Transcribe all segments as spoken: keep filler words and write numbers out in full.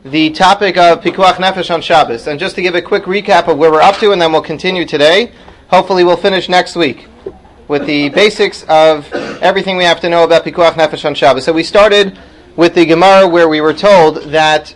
the topic of Pikuach Nefesh on Shabbos. And just to give a quick recap of where we're up to, and then we'll continue today. Hopefully we'll finish next week with the basics of everything we have to know about Pikuach Nefesh on Shabbos. So we started with the Gemara where we were told that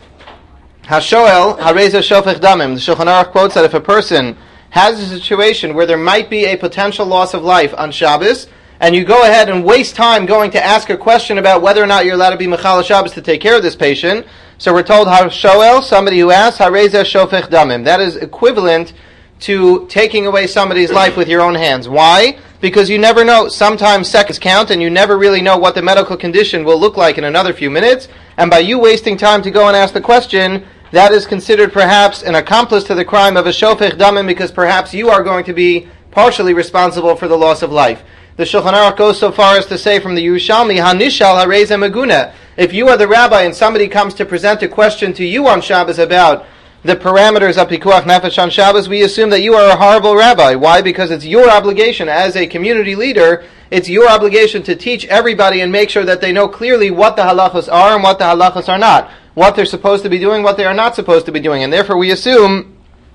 Hashoel Hareza Shofech Damim. The Shulchan Aruch quotes that if a person has a situation where there might be a potential loss of life on Shabbos, and you go ahead and waste time going to ask a question about whether or not you're allowed to be Mechal Shabbos to take care of this patient, so we're told Hashoel, somebody who asks, Hareza Shofech Damim. That is equivalent to taking away somebody's life with your own hands. Why? Because you never know. Sometimes seconds count, and you never really know what the medical condition will look like in another few minutes. And by you wasting time to go and ask the question, that is considered perhaps an accomplice to the crime of a shofech damim, because perhaps you are going to be partially responsible for the loss of life. The Shulchan Aruch goes so far as to say from the Yerushalmi, Hanishal hareza meguna. If you are the rabbi and somebody comes to present a question to you on Shabbos about the parameters of Pikuach Nefesh on Shabbos, we assume that you are a horrible rabbi. Why? Because it's your obligation as a community leader, it's your obligation to teach everybody and make sure that they know clearly what the halachos are and what the halachos are not, what they're supposed to be doing, what they are not supposed to be doing. And therefore we assume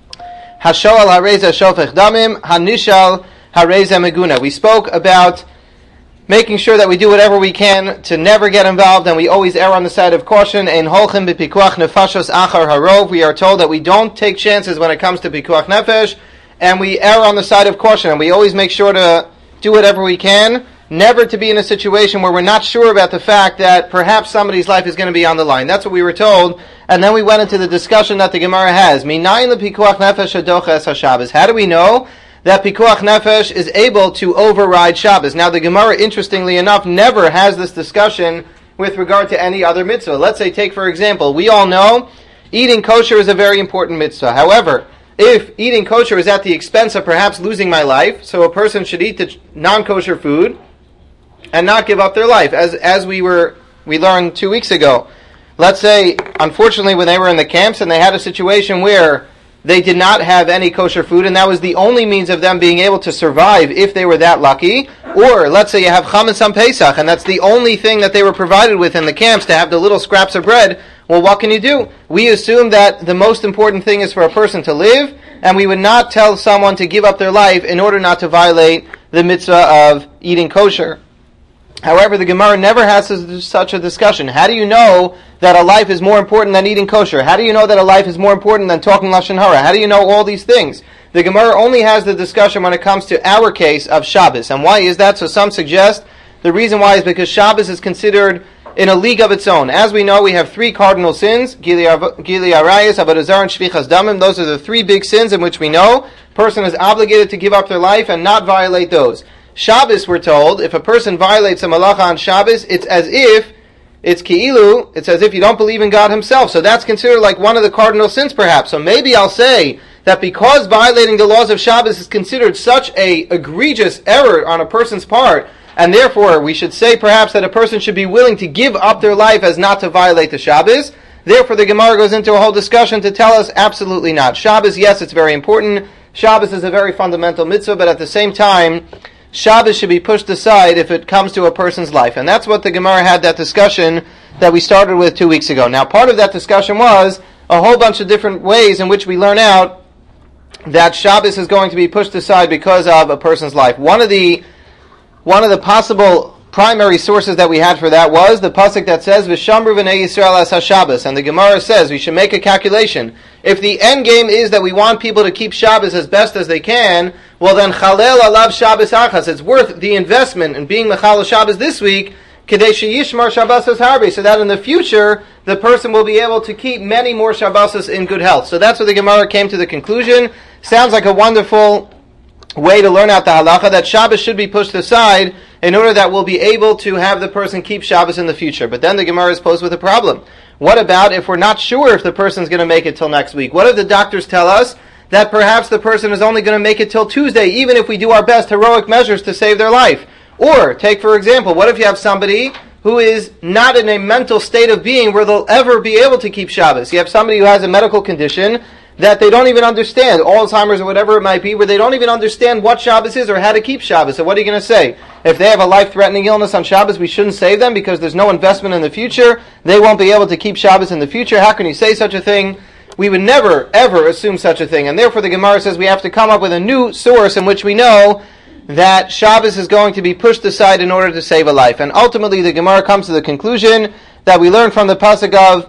Hashoel hareza shofech damim, hanishal hareza meguna. We spoke about making sure that we do whatever we can to never get involved, and we always err on the side of caution. Ein holchem b'pikuach nefashos achar harov. We are told that we don't take chances when it comes to pikuach nefesh, and we err on the side of caution, and we always make sure to do whatever we can, never to be in a situation where we're not sure about the fact that perhaps somebody's life is going to be on the line. That's what we were told, and then we went into the discussion that the Gemara has. Minayin lepikuach nefesh hadoches haShabbos. How do we know that Pikuach Nefesh is able to override Shabbos? Now the Gemara, interestingly enough, never has this discussion with regard to any other mitzvah. Let's say, take for example, we all know eating kosher is a very important mitzvah. However, if eating kosher is at the expense of perhaps losing my life, so a person should eat the non-kosher food and not give up their life, as as we were we learned two weeks ago. Let's say, unfortunately, when they were in the camps and they had a situation where they did not have any kosher food, and that was the only means of them being able to survive if they were that lucky. Or, let's say you have chametz on Pesach, and that's the only thing that they were provided with in the camps, to have the little scraps of bread. Well, what can you do? We assume that the most important thing is for a person to live, and we would not tell someone to give up their life in order not to violate the mitzvah of eating kosher. However, the Gemara never has such a discussion. How do you know that a life is more important than eating kosher? How do you know that a life is more important than talking Lashon Hara? How do you know all these things? The Gemara only has the discussion when it comes to our case of Shabbos. And why is that? So some suggest the reason why is because Shabbos is considered in a league of its own. As we know, we have three cardinal sins: Gili Arayos, Avodah Zarah, and Shvichas Damim. Those are the three big sins in which we know a person is obligated to give up their life and not violate those. Shabbos, we're told, if a person violates a malacha on Shabbos, it's as if, it's ki'ilu, it's as if you don't believe in God himself. So that's considered like one of the cardinal sins perhaps. So maybe I'll say that because violating the laws of Shabbos is considered such a egregious error on a person's part, and therefore we should say perhaps that a person should be willing to give up their life as not to violate the Shabbos. Therefore the Gemara goes into a whole discussion to tell us absolutely not. Shabbos, yes, it's very important. Shabbos is a very fundamental mitzvah, but at the same time, Shabbos should be pushed aside if it comes to a person's life. And that's what the Gemara had that discussion that we started with two weeks ago. Now, part of that discussion was a whole bunch of different ways in which we learn out that Shabbos is going to be pushed aside because of a person's life. One of the one of the possible primary sources that we had for that was the pasuk that says, V'shamru v'nei Yisrael es ha-Shabbos. And the Gemara says we should make a calculation. If the end game is that we want people to keep Shabbos as best as they can, well then Chalel alav Shabbos achas. It's worth the investment in being Mechal Shabbos this week, Kedei sheyishmar Shabbos harbi, so that in the future the person will be able to keep many more Shabbos in good health. So that's what the Gemara came to the conclusion. Sounds like a wonderful way to learn out the halacha, that Shabbos should be pushed aside in order that we'll be able to have the person keep Shabbos in the future. But then the Gemara is posed with a problem. What about if we're not sure if the person's going to make it till next week? What if the doctors tell us that perhaps the person is only going to make it till Tuesday, even if we do our best heroic measures to save their life? Or, take for example, what if you have somebody who is not in a mental state of being where they'll ever be able to keep Shabbos? You have somebody who has a medical condition that they don't even understand, Alzheimer's or whatever it might be, where they don't even understand what Shabbos is or how to keep Shabbos. So what are you going to say? If they have a life-threatening illness on Shabbos, we shouldn't save them because there's no investment in the future. They won't be able to keep Shabbos in the future. How can you say such a thing? We would never, ever assume such a thing. And therefore the Gemara says we have to come up with a new source in which we know that Shabbos is going to be pushed aside in order to save a life. And ultimately the Gemara comes to the conclusion that we learn from the pasuk of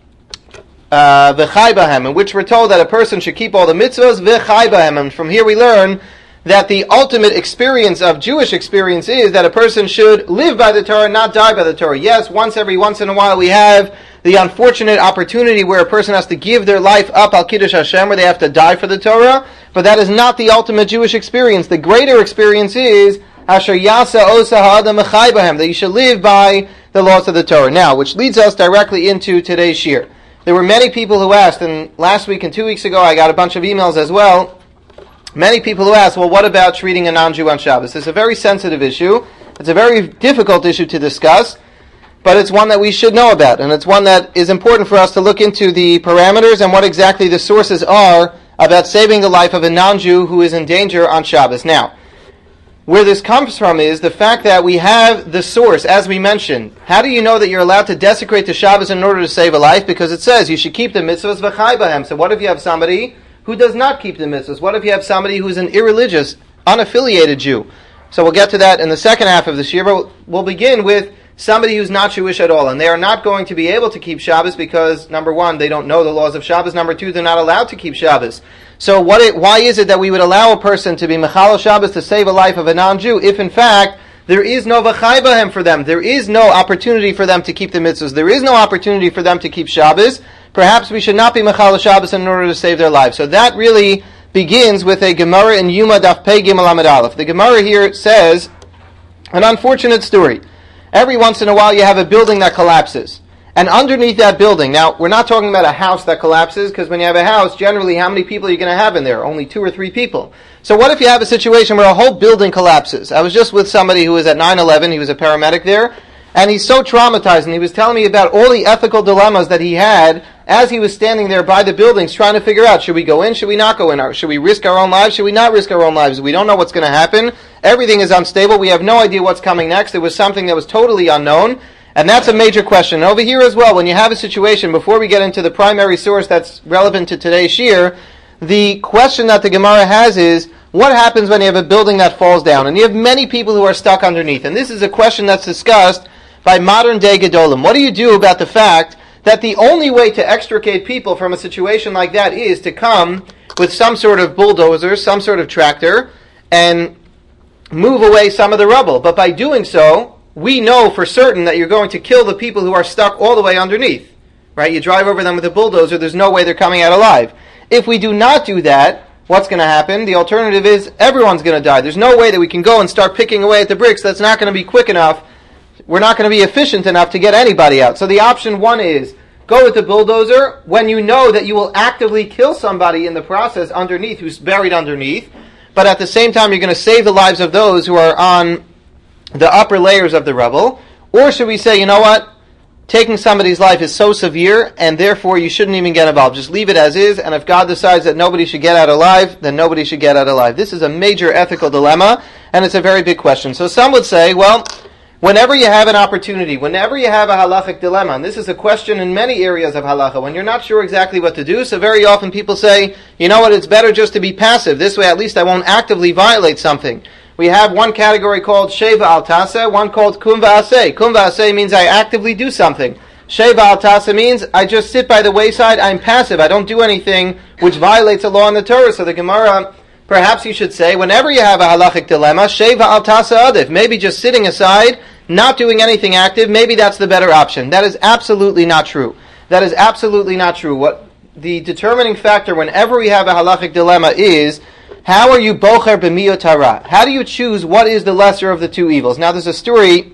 uh, V'chai Bahem, in which we're told that a person should keep all the mitzvahs, V'chai Bahem. And from here we learn that the ultimate experience of Jewish experience is that a person should live by the Torah, not die by the Torah. Yes, once every once in a while we have the unfortunate opportunity where a person has to give their life up al Kiddush Hashem, where they have to die for the Torah, but that is not the ultimate Jewish experience. The greater experience is Asher Yasa Osa Ha'adam Mechai Bahem, that you should live by the laws of the Torah. Now, which leads us directly into today's shir. There were many people who asked, and last week and two weeks ago I got a bunch of emails as well, many people who asked, well, what about treating a non-Jew on Shabbos? It's a very sensitive issue. It's a very difficult issue to discuss, but it's one that we should know about, and it's one that is important for us to look into the parameters and what exactly the sources are about saving the life of a non-Jew who is in danger on Shabbos. Now, where this comes from is the fact that we have the source, as we mentioned. How do you know that you're allowed to desecrate the Shabbos in order to save a life? Because it says you should keep the mitzvahs v'chai bahem. So what if you have somebody who does not keep the mitzvahs? What if you have somebody who's an irreligious, unaffiliated Jew? So we'll get to that in the second half of this year, but we'll begin with somebody who's not Jewish at all, and they are not going to be able to keep Shabbos because, number one, they don't know the laws of Shabbos, number two, they're not allowed to keep Shabbos. So what? It, why is it that we would allow a person to be Mechal Shabbos to save a life of a non-Jew if, in fact, there is no V'chai Bahem for them, there is no opportunity for them to keep the mitzvahs, there is no opportunity for them to keep Shabbos? Perhaps we should not be Mechal Shabbos in order to save their lives. So that really begins with a Gemara in Yuma Daf Pei Gimel Amud Aleph. The Gemara here says an unfortunate story. Every once in a while you have a building that collapses. And underneath that building, now we're not talking about a house that collapses, because when you have a house, generally how many people are you going to have in there? Only two or three people. So what if you have a situation where a whole building collapses? I was just with somebody who was at nine eleven, he was a paramedic there, and he's so traumatized, and he was telling me about all the ethical dilemmas that he had as he was standing there by the buildings trying to figure out, should we go in, should we not go in, should we risk our own lives, should we not risk our own lives? We don't know what's going to happen. Everything is unstable. We have no idea what's coming next. It was something that was totally unknown, and that's a major question. And over here as well, when you have a situation, before we get into the primary source that's relevant to today's shir, the question that the Gemara has is, what happens when you have a building that falls down, and you have many people who are stuck underneath? And this is a question that's discussed by modern day Gedolim. What do you do about the fact that the only way to extricate people from a situation like that is to come with some sort of bulldozer, some sort of tractor, and move away some of the rubble? But by doing so, we know for certain that you're going to kill the people who are stuck all the way underneath. Right? You drive over them with a bulldozer, there's no way they're coming out alive. If we do not do that, what's going to happen? The alternative is everyone's going to die. There's no way that we can go and start picking away at the bricks. That's not going to be quick enough. We're not going to be efficient enough to get anybody out. So the option one is, go with the bulldozer when you know that you will actively kill somebody in the process underneath, who's buried underneath, but at the same time you're going to save the lives of those who are on the upper layers of the rubble. Or should we say, you know what, taking somebody's life is so severe, and therefore you shouldn't even get involved. Just leave it as is, and if God decides that nobody should get out alive, then nobody should get out alive. This is a major ethical dilemma, and it's a very big question. So some would say, well, whenever you have an opportunity, whenever you have a halachic dilemma, and this is a question in many areas of halacha, when you're not sure exactly what to do, so very often people say, you know what, it's better just to be passive. This way at least I won't actively violate something. We have one category called Sheva al Tasa, one called Kum va'aseh. Kum va'aseh means I actively do something. Sheva al Tasa means I just sit by the wayside, I'm passive, I don't do anything which violates a law in the Torah. So the Gemara, perhaps you should say, whenever you have a halachic dilemma, Sheva al Tasa adif, maybe just sitting aside, not doing anything active, maybe that's the better option. That is absolutely not true. That is absolutely not true. What the determining factor whenever we have a halachic dilemma is, how are you bocher b'miyot hara? How do you choose what is the lesser of the two evils? Now there's a story,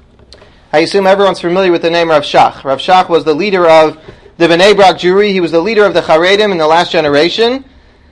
I assume everyone's familiar with the name Rav Shach. Rav Shach was the leader of the Bnei Brak Jewry. He was the leader of the Charedim in the last generation.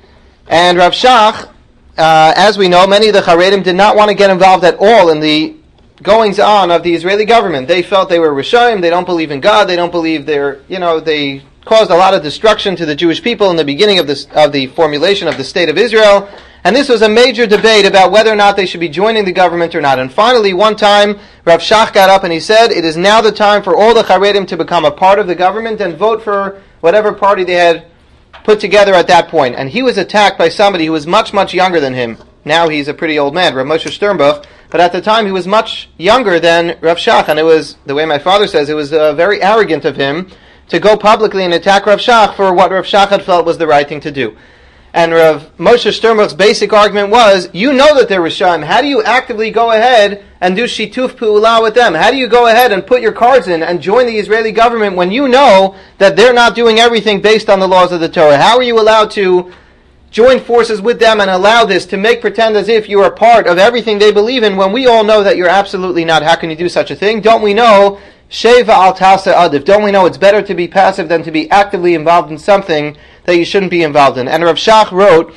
And Rav Shach, uh, as we know, many of the Charedim did not want to get involved at all in the goings on of the Israeli government. They felt they were Rishonim, they don't believe in God, they don't believe they're, you know, they caused a lot of destruction to the Jewish people in the beginning of, this, of the formulation of the State of Israel. And this was a major debate about whether or not they should be joining the government or not. And finally, one time, Rav Shach got up and he said, it is now the time for all the Charedim to become a part of the government and vote for whatever party they had put together at that point. And he was attacked by somebody who was much, much younger than him. Now he's a pretty old man, Rav Moshe Sternbuch. But at the time, he was much younger than Rav Shach. And it was, the way my father says, it was uh, very arrogant of him to go publicly and attack Rav Shach for what Rav Shach had felt was the right thing to do. And Rav Moshe Sternbuch's basic argument was, you know that they're Rishayim. How do you actively go ahead and do shituf pu'ulah with them? How do you go ahead and put your cards in and join the Israeli government when you know that they're not doing everything based on the laws of the Torah? How are you allowed to join forces with them and allow this to make pretend as if you are part of everything they believe in when we all know that you're absolutely not? How can you do such a thing? Don't we know Sheva al tasa adif? Don't we know it's better to be passive than to be actively involved in something that you shouldn't be involved in? And Rav Shach wrote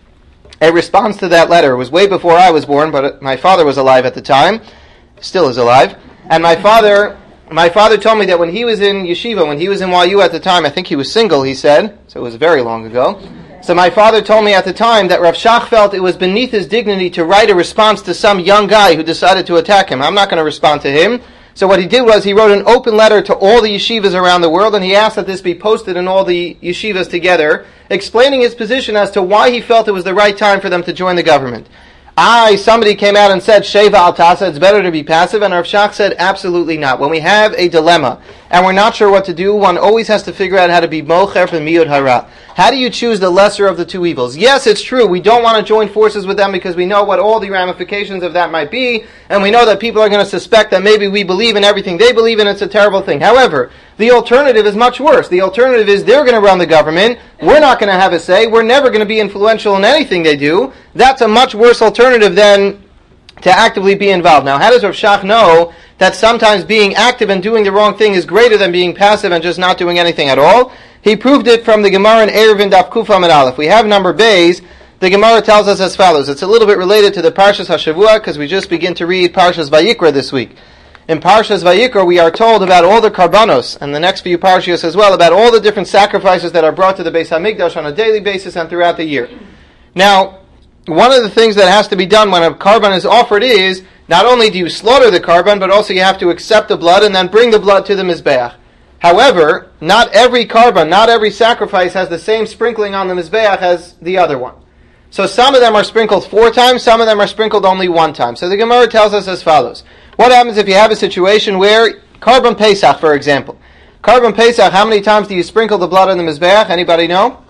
a response to that letter. It was way before I was born, but my father was alive at the time, still is alive. And my father, my father told me that when he was in yeshiva, when he was in Y U at the time, I think he was single, he said, so it was very long ago. So my father told me at the time that Rav Shach felt it was beneath his dignity to write a response to some young guy who decided to attack him. I'm not going to respond to him. So what he did was he wrote an open letter to all the yeshivas around the world, and he asked that this be posted in all the yeshivas together, explaining his position as to why he felt it was the right time for them to join the government. I, somebody came out and said, Sheva al tasa, it's better to be passive, and Rav Shach said, absolutely not. When we have a dilemma, and we're not sure what to do, one always has to figure out how to be mocher b'miyud hara. How do you choose the lesser of the two evils? Yes, it's true, we don't want to join forces with them because we know what all the ramifications of that might be, and we know that people are going to suspect that maybe we believe in everything they believe in, it's a terrible thing. However, the alternative is much worse. The alternative is they're going to run the government, we're not going to have a say, we're never going to be influential in anything they do. That's a much worse alternative than to actively be involved. Now, how does Rav Shach know that sometimes being active and doing the wrong thing is greater than being passive and just not doing anything at all? He proved it from the Gemara in Eruvin Daf Kuf Amud Aleph. We have number Beis. The Gemara tells us as follows. It's a little bit related to the Parshas HaShavua because we just begin to read Parshas Vayikra this week. In Parshas Vayikra, we are told about all the karbanos, and the next few parshas as well, about all the different sacrifices that are brought to the Beis HaMikdash on a daily basis and throughout the year. Now, one of the things that has to be done when a karban is offered is, not only do you slaughter the karban, but also you have to accept the blood and then bring the blood to the Mizbeach. However, not every karban, not every sacrifice has the same sprinkling on the Mizbeach as the other one. So some of them are sprinkled four times, some of them are sprinkled only one time. So the Gemara tells us as follows. What happens if you have a situation where, Karban Pesach, for example. Karban Pesach, how many times do you sprinkle the blood on the Mizbeach? Anybody know?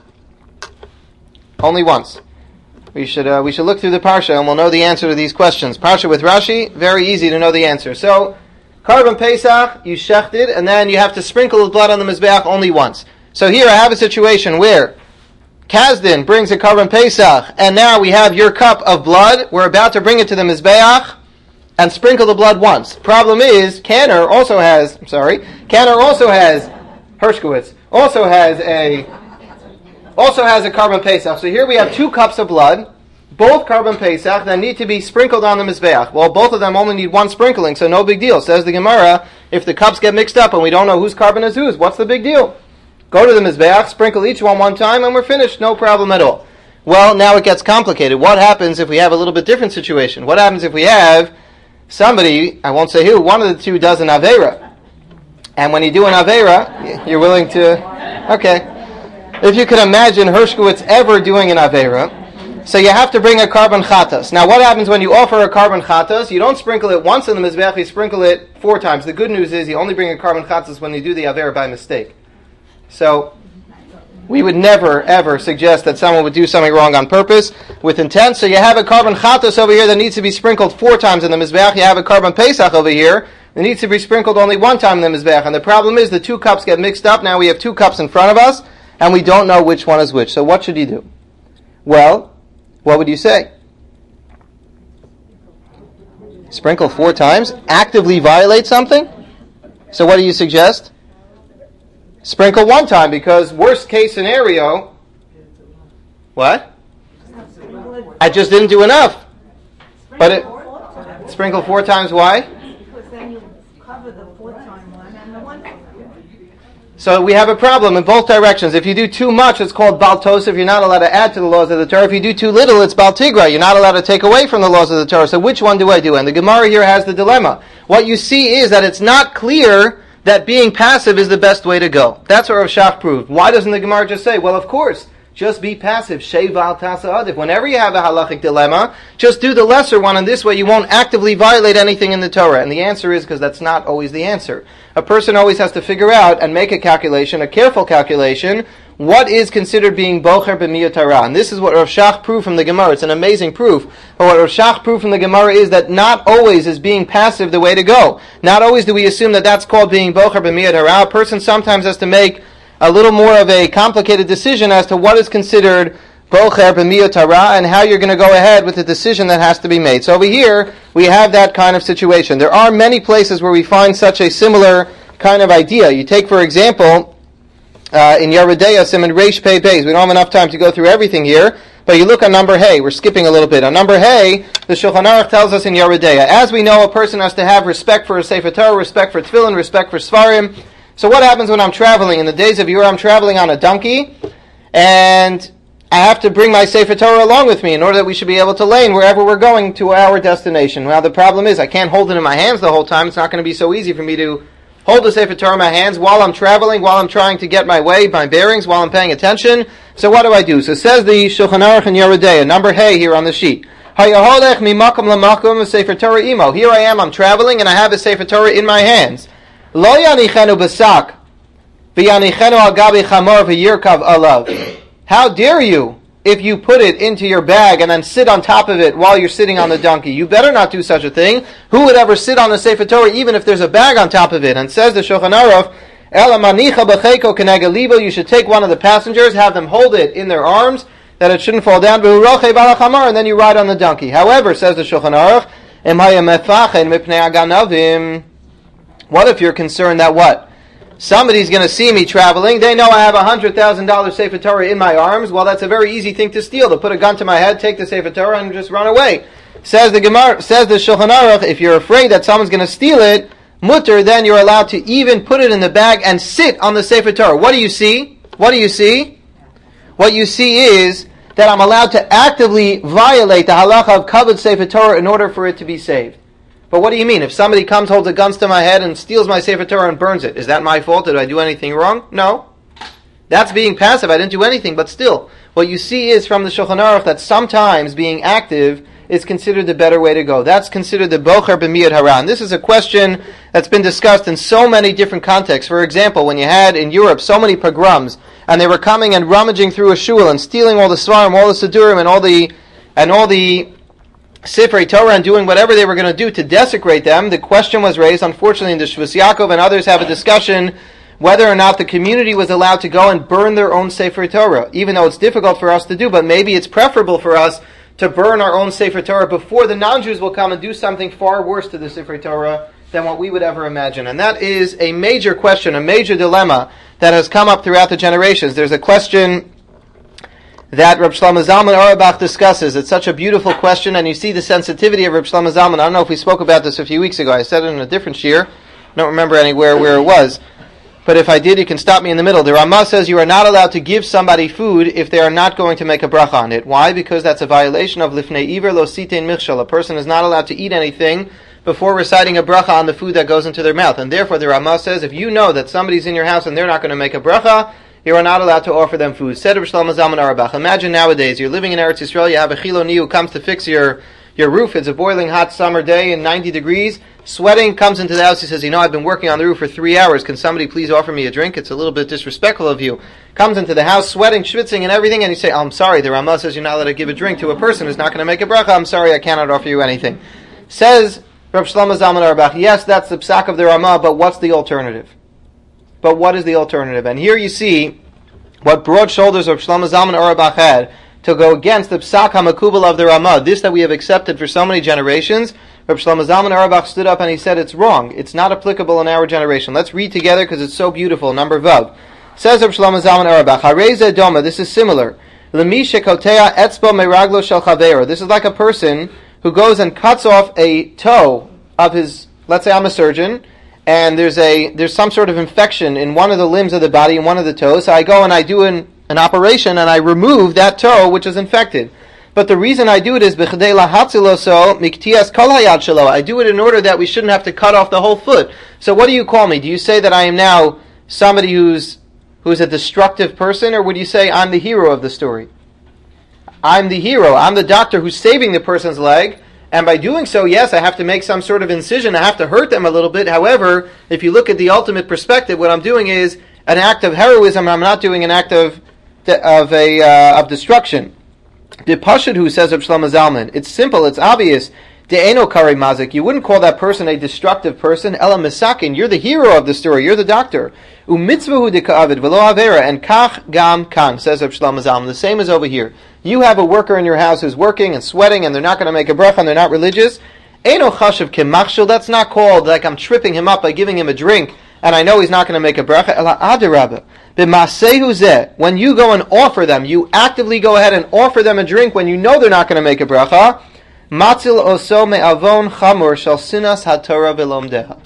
Only once. We should uh, we should look through the Parsha and we'll know the answer to these questions. Parsha with Rashi, very easy to know the answer. So, Karban Pesach, you shecht it, and then you have to sprinkle the blood on the Mizbeach only once. So here I have a situation where Kazdin brings a Karban Pesach, and now we have your cup of blood. We're about to bring it to the Mizbeach and sprinkle the blood once. Problem is, Kanner also has, I'm sorry, Kanner also has, Hershkowitz, also has a, also has a Karban Pesach. So here we have two cups of blood, both Karban Pesach, that need to be sprinkled on the Mizbeach. Well, both of them only need one sprinkling, so no big deal. Says the Gemara, if the cups get mixed up and we don't know whose Karban is whose, what's the big deal? Go to the Mizbeach, sprinkle each one one time, and we're finished. No problem at all. Well, now it gets complicated. What happens if we have a little bit different situation? What happens if we have somebody, I won't say who, one of the two does an Aveira. And when you do an Aveira, you're willing to, okay. If you can imagine Hershkowitz ever doing an Aveira, so you have to bring a Karban Chatas. Now what happens when you offer a Karban Chatas? You don't sprinkle it once in the Mizbeach, you sprinkle it four times. The good news is you only bring a Karban Chatas when you do the Aveira by mistake. So, we would never, ever suggest that someone would do something wrong on purpose with intent. So you have a Karban Chatas over here that needs to be sprinkled four times in the Mizbeach. You have a Karban Pesach over here that needs to be sprinkled only one time in the Mizbeach. And the problem is the two cups get mixed up. Now we have two cups in front of us, and we don't know which one is which. So what should you do? Well, what would you say? Sprinkle four times? Actively violate something? So what do you suggest? Sprinkle one time, because worst case scenario, what? I just didn't do enough. But it, sprinkle four times, why? Because then you cover the four time one and the one time one. So we have a problem in both directions. If you do too much, it's called Bal Tosef. You're not allowed to add to the laws of the Torah. If you do too little, it's Bal Tigra. You're not allowed to take away from the laws of the Torah. So which one do I do? And the Gemara here has the dilemma. What you see is that it's not clear that being passive is the best way to go. That's what Rav Shach proved. Why doesn't the Gemara just say, well, of course, just be passive. Sheval tasa adif. Whenever you have a halachic dilemma, just do the lesser one, and this way you won't actively violate anything in the Torah. And the answer is because that's not always the answer. A person always has to figure out and make a calculation, a careful calculation, what is considered being bocher b'miyut hara. And this is what Rav Shach proved from the Gemara. It's an amazing proof. But what Rav Shach proved from the Gemara is that not always is being passive the way to go. Not always do we assume that that's called being bocher b'miyut hara. A person sometimes has to make a little more of a complicated decision as to what is considered bocher b'miyut hara and how you're going to go ahead with the decision that has to be made. So over here, we have that kind of situation. There are many places where we find such a similar kind of idea. You take, for example, uh, in Yeridea, Simon Reish Pei Beis. We don't have enough time to go through everything here, but you look on number Hey. We're skipping a little bit. On number Hey, the Shulchan Aruch tells us in Yeridea, as we know, a person has to have respect for a Sefer Torah, respect for Tefillin, respect for Svarim. So what happens when I'm traveling? In the days of Yura, I'm traveling on a donkey, and I have to bring my Sefer Torah along with me in order that we should be able to lane wherever we're going to our destination. Well, the problem is I can't hold it in my hands the whole time. It's not going to be so easy for me to hold the Sefer Torah in my hands while I'm traveling, while I'm trying to get my way, my bearings, while I'm paying attention. So what do I do? So says the Shulchan Aruch in Yeridea, number Hey here on the sheet. Here I am, I'm traveling, and I have a Sefer Torah in my hands. Lo yanichenu b'sak, v'yanichenu al gabi chamor v'yirkav alav. How dare you, if you put it into your bag and then sit on top of it while you're sitting on the donkey? You better not do such a thing. Who would ever sit on the Sefer Torah even if there's a bag on top of it? And says the Shulchan Aruch, Ela manicha b'cheiko keneged libo, you should take one of the passengers, have them hold it in their arms, that it shouldn't fall down, and then you ride on the donkey. However, says the Shulchan Aruch, what if you're concerned that what? Somebody's going to see me traveling. They know I have a one hundred thousand dollars Sefer Torah in my arms. Well, that's a very easy thing to steal. To put a gun to my head, take the Sefer Torah, and just run away. Says the Gemara, says the Shulchan Aruch, if you're afraid that someone's going to steal it, mutter, then you're allowed to even put it in the bag and sit on the Sefer Torah. What do you see? What do you see? What you see is that I'm allowed to actively violate the halacha of kavod Sefer Torah in order for it to be saved. But what do you mean? If somebody comes, holds a gun to my head, and steals my Sefer Torah and burns it, is that my fault? Did I do anything wrong? No. That's being passive. I didn't do anything, but still, what you see is from the Shulchan Aruch that sometimes being active is considered the better way to go. That's considered the bocher b'miyut hara. And this is a question that's been discussed in so many different contexts. For example, when you had in Europe so many pogroms, and they were coming and rummaging through a shul and stealing all the svarim, all the sidurim, and all the and all the Sifrei Torah and doing whatever they were going to do to desecrate them, the question was raised, unfortunately, in the Shvus Yaakov and others have a discussion whether or not the community was allowed to go and burn their own Sefer Torah, even though it's difficult for us to do, but maybe it's preferable for us to burn our own Sefer Torah before the non-Jews will come and do something far worse to the Sefer Torah than what we would ever imagine. And that is a major question, a major dilemma that has come up throughout the generations. There's a question that Reb Shlomo Zalman Auerbach discusses. It's such a beautiful question, and you see the sensitivity of Reb Shlomo Zalman. I don't know if we spoke about this a few weeks ago. I said it in a different shir. I don't remember anywhere where it was. But if I did, you can stop me in the middle. The Ramah says you are not allowed to give somebody food if they are not going to make a bracha on it. Why? Because that's a violation of Lifnei Iver Lo Sitein Michshel. A person is not allowed to eat anything before reciting a bracha on the food that goes into their mouth. And therefore the Ramah says if you know that somebody's in your house and they're not going to make a bracha, you are not allowed to offer them food. Said Reb Shlomo Zalman Auerbach, imagine nowadays, you're living in Eretz Yisrael, you have a Chiloni who comes to fix your, your roof, it's a boiling hot summer day in ninety degrees, sweating, comes into the house, he says, you know, I've been working on the roof for three hours, can somebody please offer me a drink? It's a little bit disrespectful of you. Comes into the house, sweating, schwitzing and everything, and you say, oh, I'm sorry, the Ramah says you're not allowed to give a drink to a person who's not going to make a bracha, I'm sorry, I cannot offer you anything. Says Reb Shlomo Zalman Auerbach, yes, that's the psak of the Ramah, but what's the alternative? But what is the alternative? And here you see what broad shoulders of Shlomo Zalman Auerbach had to go against the psak hamakubal of the Ramah, this that we have accepted for so many generations. Reb Shlomo Zalman Auerbach stood up and he said it's wrong. It's not applicable in our generation. Let's read together because it's so beautiful. Number Vav. Says Reb Shlomo Zalman Auerbach, Hareze Doma, this is similar. Lemi shekotea etzbo meraglo shel chaveiro. This is like a person who goes and cuts off a toe of his, let's say I'm a surgeon, and there's a there's some sort of infection in one of the limbs of the body, in one of the toes. So I go and I do an, an operation and I remove that toe which is infected. But the reason I do it is b'chadei lahatziloso miktias kol hayad shelo. I do it in order that we shouldn't have to cut off the whole foot. So what do you call me? Do you say that I am now somebody who's who's a destructive person, or would you say I'm the hero of the story? I'm the hero. I'm the doctor who's saving the person's leg, and by doing so, yes, I have to make some sort of incision. I have to hurt them a little bit. However, if you look at the ultimate perspective, what I'm doing is an act of heroism. I'm not doing an act of of a uh, of destruction. The Pashut who says of Shlomo Zalman, it's simple, it's obvious. De'eno kare mazik. You wouldn't call that person a destructive person. Ela misakin. You're the hero of the story. You're the doctor. Umitzvahu deka'avid velo avera. And kach gam kan, says of Shlomo Zalman. The same is over here. You have a worker in your house who's working and sweating, and they're not going to make a bracha, and they're not religious. Eno chashav kemachshel. That's not called like I'm tripping him up by giving him a drink, and I know he's not going to make a bracha. Ela adarabah. B'masehu zeh. When you go and offer them, you actively go ahead and offer them a drink when you know they're not going to make a bracha. Matzil oso me'avon chamur shal sinas haTorah v'lomdeha.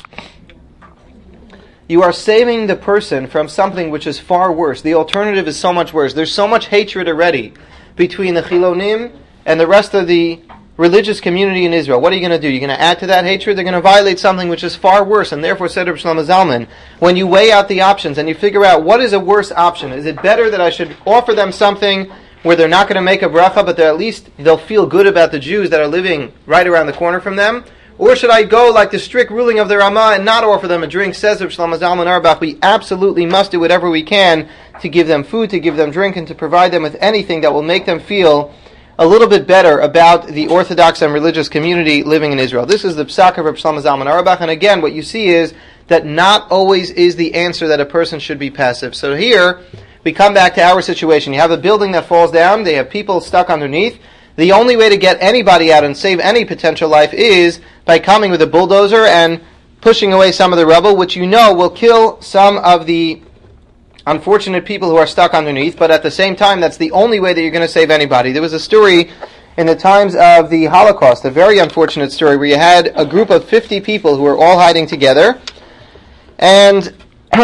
You are saving the person from something which is far worse. The alternative is so much worse. There's so much hatred already between the Chilonim and the rest of the religious community in Israel. What are you going to do? You're going to add to that hatred? They're going to violate something which is far worse. And therefore, said Reb Shlomo Zalman, when you weigh out the options and you figure out what is a worse option, is it better that I should offer them something where they're not going to make a bracha, but they're at least they'll feel good about the Jews that are living right around the corner from them? Or should I go like the strict ruling of the Ramah and not offer them a drink? Says Reb Shlomo Zalman Auerbach, we absolutely must do whatever we can to give them food, to give them drink, and to provide them with anything that will make them feel a little bit better about the Orthodox and religious community living in Israel. This is the Psak of Reb Shlomo Zalman Auerbach, and again, what you see is that not always is the answer that a person should be passive. So here, we come back to our situation. You have a building that falls down, they have people stuck underneath. The only way to get anybody out and save any potential life is by coming with a bulldozer and pushing away some of the rubble, which you know will kill some of the unfortunate people who are stuck underneath, but at the same time, that's the only way that you're going to save anybody. There was a story in the times of the Holocaust, a very unfortunate story, where you had a group of fifty people who were all hiding together, and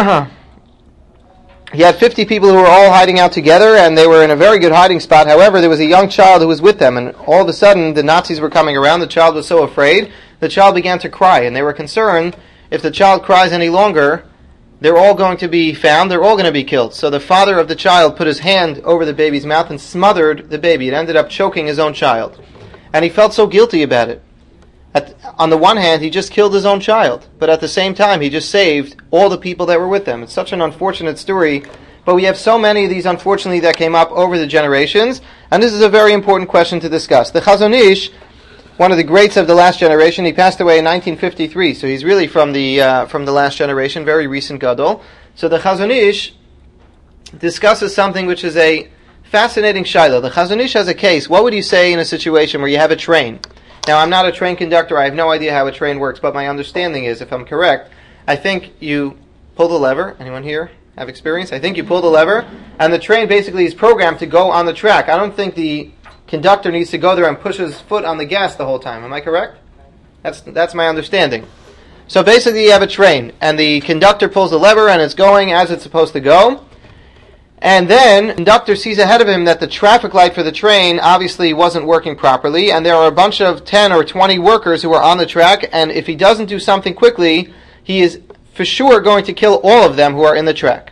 he had fifty people who were all hiding out together, and they were in a very good hiding spot. However, there was a young child who was with them, and all of a sudden, the Nazis were coming around. The child was so afraid, the child began to cry, and they were concerned, if the child cries any longer, they're all going to be found, they're all going to be killed. So the father of the child put his hand over the baby's mouth and smothered the baby. It ended up choking his own child. And he felt so guilty about it. At, on the one hand, he just killed his own child, but at the same time, he just saved all the people that were with them. It's such an unfortunate story, but we have so many of these, unfortunately, that came up over the generations, and this is a very important question to discuss. The Chazon Ish, one of the greats of the last generation, he passed away in nineteen fifty-three, so he's really from the uh, from the last generation, very recent gadol. So the Chazon Ish discusses something which is a fascinating shaila. The Chazon Ish has a case. What would you say in a situation where you have a train? Now, I'm not a train conductor. I have no idea how a train works, but my understanding is, if I'm correct, I think you pull the lever. Anyone here have experience? I think you pull the lever, and the train basically is programmed to go on the track. I don't think the conductor needs to go there and push his foot on the gas the whole time. Am I correct? That's that's my understanding. So basically you have a train, and the conductor pulls the lever, and it's going as it's supposed to go. And then the conductor sees ahead of him that the traffic light for the train obviously wasn't working properly, and there are a bunch of ten or twenty workers who are on the track, and if he doesn't do something quickly, he is for sure going to kill all of them who are in the track.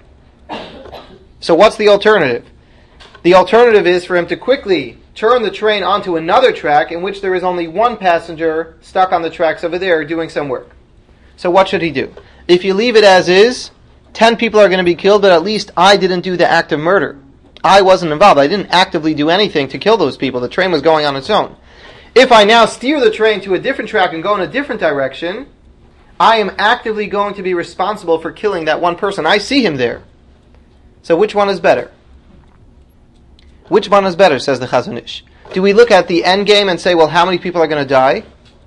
So what's the alternative? The alternative is for him to quickly turn the train onto another track in which there is only one passenger stuck on the tracks over there doing some work. So what should he do? If you leave it as is, ten people are going to be killed, but at least I didn't do the act of murder. I wasn't involved. I didn't actively do anything to kill those people. The train was going on its own. If I now steer the train to a different track and go in a different direction, I am actively going to be responsible for killing that one person. I see him there. So which one is better? Which one is better, says the Chazon Ish? Do we look at the end game and say, well, how many people are going to die?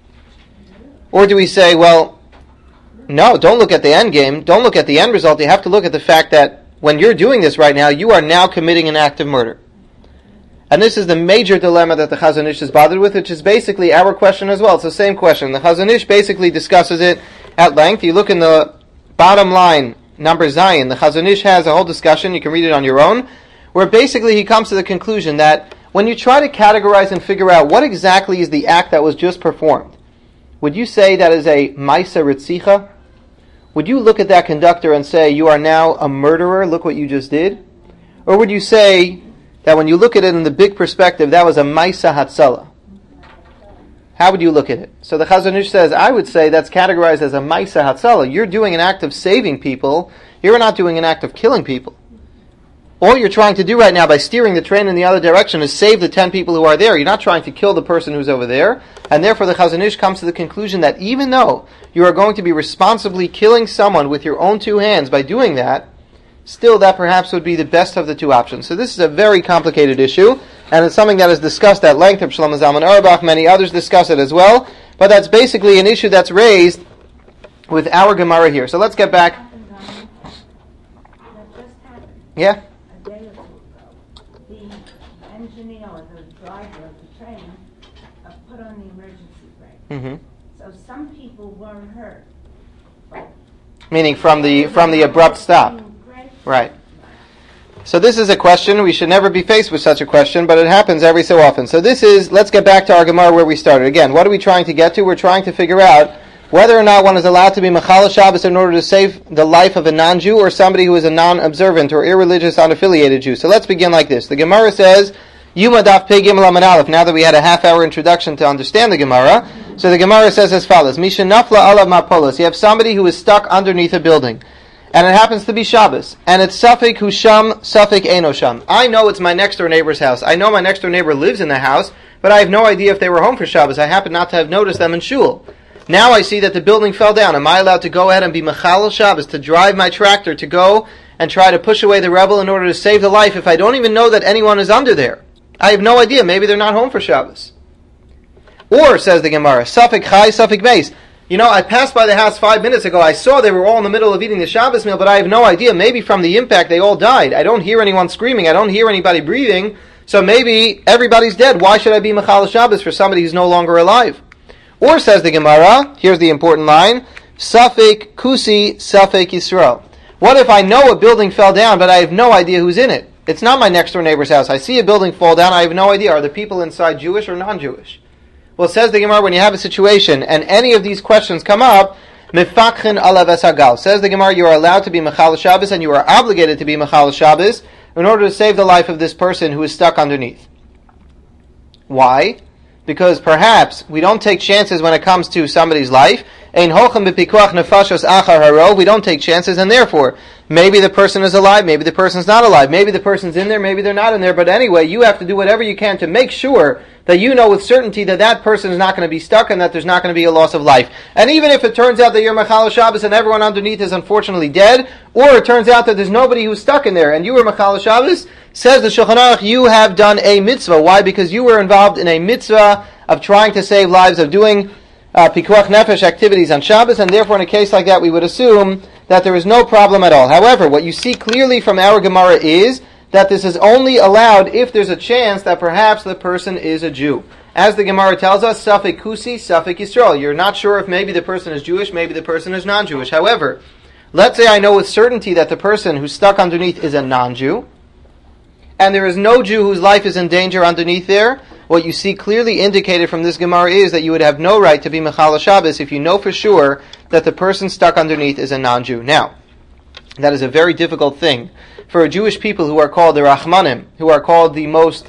Or do we say, well, no, don't look at the end game. Don't look at the end result. You have to look at the fact that when you're doing this right now, you are now committing an act of murder. And this is the major dilemma that the Chazon Ish is bothered with, which is basically our question as well. It's the same question. The Chazon Ish basically discusses it, at length. You look in the bottom line, number Zion, the Chazon Ish has a whole discussion, you can read it on your own, where basically he comes to the conclusion that when you try to categorize and figure out what exactly is the act that was just performed, would you say that is a Maisa Ritzicha? Would you look at that conductor and say, you are now a murderer, look what you just did? Or would you say that when you look at it in the big perspective, that was a Maisa Hatzalah? How would you look at it? So the Chazon Ish says, I would say that's categorized as a Maisa Hatzalah. You're doing an act of saving people, you're not doing an act of killing people. All you're trying to do right now by steering the train in the other direction is save the ten people who are there. You're not trying to kill the person who's over there. And therefore the Chazon Ish comes to the conclusion that even though you are going to be responsibly killing someone with your own two hands by doing that, still that perhaps would be the best of the two options. So this is a very complicated issue, and it's something that is discussed at length. Reb Shlomo Zalman Auerbach, many others discuss it as well. But that's basically an issue that's raised with our Gemara here. So let's get back. Yeah? Engineer or the driver of the train uh, put on the emergency brake. Mm-hmm. So some people weren't hurt. Meaning from the from the abrupt stop. Right. So this is a question. We should never be faced with such a question, but it happens every so often. So this is, let's get back to our Gemara where we started. Again, what are we trying to get to? We're trying to figure out whether or not one is allowed to be Mechal Shabbos in order to save the life of a non-Jew or somebody who is a non-observant or irreligious, unaffiliated Jew. So let's begin like this. The Gemara says, Yuma Daf Pei Gimel Amud Aleph. Now that we had a half-hour introduction to understand the Gemara, so the Gemara says as follows: Misha Nafla Alav Mapolos. You have somebody who is stuck underneath a building, and it happens to be Shabbos, and it's Safek Husham, Safek Eino Sham. I know it's my next door neighbor's house. I know my next door neighbor lives in the house, but I have no idea if they were home for Shabbos. I happen not to have noticed them in shul. Now I see that the building fell down. Am I allowed to go ahead and be Mechal Shabbos, to drive my tractor to go and try to push away the rebel in order to save the life if I don't even know that anyone is under there? I have no idea. Maybe they're not home for Shabbos. Or, says the Gemara, Safek Chai, Safek Beis. You know, I passed by the house five minutes ago. I saw they were all in the middle of eating the Shabbos meal, but I have no idea. Maybe from the impact they all died. I don't hear anyone screaming. I don't hear anybody breathing. So maybe everybody's dead. Why should I be Mechal Shabbos for somebody who's no longer alive? Or, says the Gemara, here's the important line, Safek Kusi, Safek Yisrael. What if I know a building fell down, but I have no idea who's in it? It's not my next door neighbor's house. I see a building fall down. I have no idea. Are the people inside Jewish or non-Jewish? Well, it says the Gemara, when you have a situation and any of these questions come up, mifakhin alav esagal. Says the Gemara, you are allowed to be Mechal Shabbos and you are obligated to be Mechal Shabbos in order to save the life of this person who is stuck underneath. Why? Because perhaps we don't take chances when it comes to somebody's life. Ein hochem b'pikuach nefashos achar haro. We don't take chances, and therefore, maybe the person is alive, maybe the person's not alive, maybe the person's in there, maybe they're not in there, but anyway, you have to do whatever you can to make sure that you know with certainty that that person is not going to be stuck and that there's not going to be a loss of life. And even if it turns out that you're Mechal Shabbos and everyone underneath is unfortunately dead, or it turns out that there's nobody who's stuck in there and you were Mechal Shabbos, says the Shulchan Aruch, you have done a mitzvah. Why? Because you were involved in a mitzvah of trying to save lives, of doing uh, pikuach nefesh activities on Shabbos, and therefore in a case like that we would assume that there is no problem at all. However, what you see clearly from our Gemara is that this is only allowed if there's a chance that perhaps the person is a Jew. As the Gemara tells us, Safek Kusi, Safek Yisrael. You're not sure if maybe the person is Jewish, maybe the person is non-Jewish. However, let's say I know with certainty that the person who's stuck underneath is a non-Jew, and there is no Jew whose life is in danger underneath there. What you see clearly indicated from this Gemara is that you would have no right to be Mechal Shabbos if you know for sure that the person stuck underneath is a non-Jew. Now, that is a very difficult thing for a Jewish people who are called the Rachmanim, who are called the most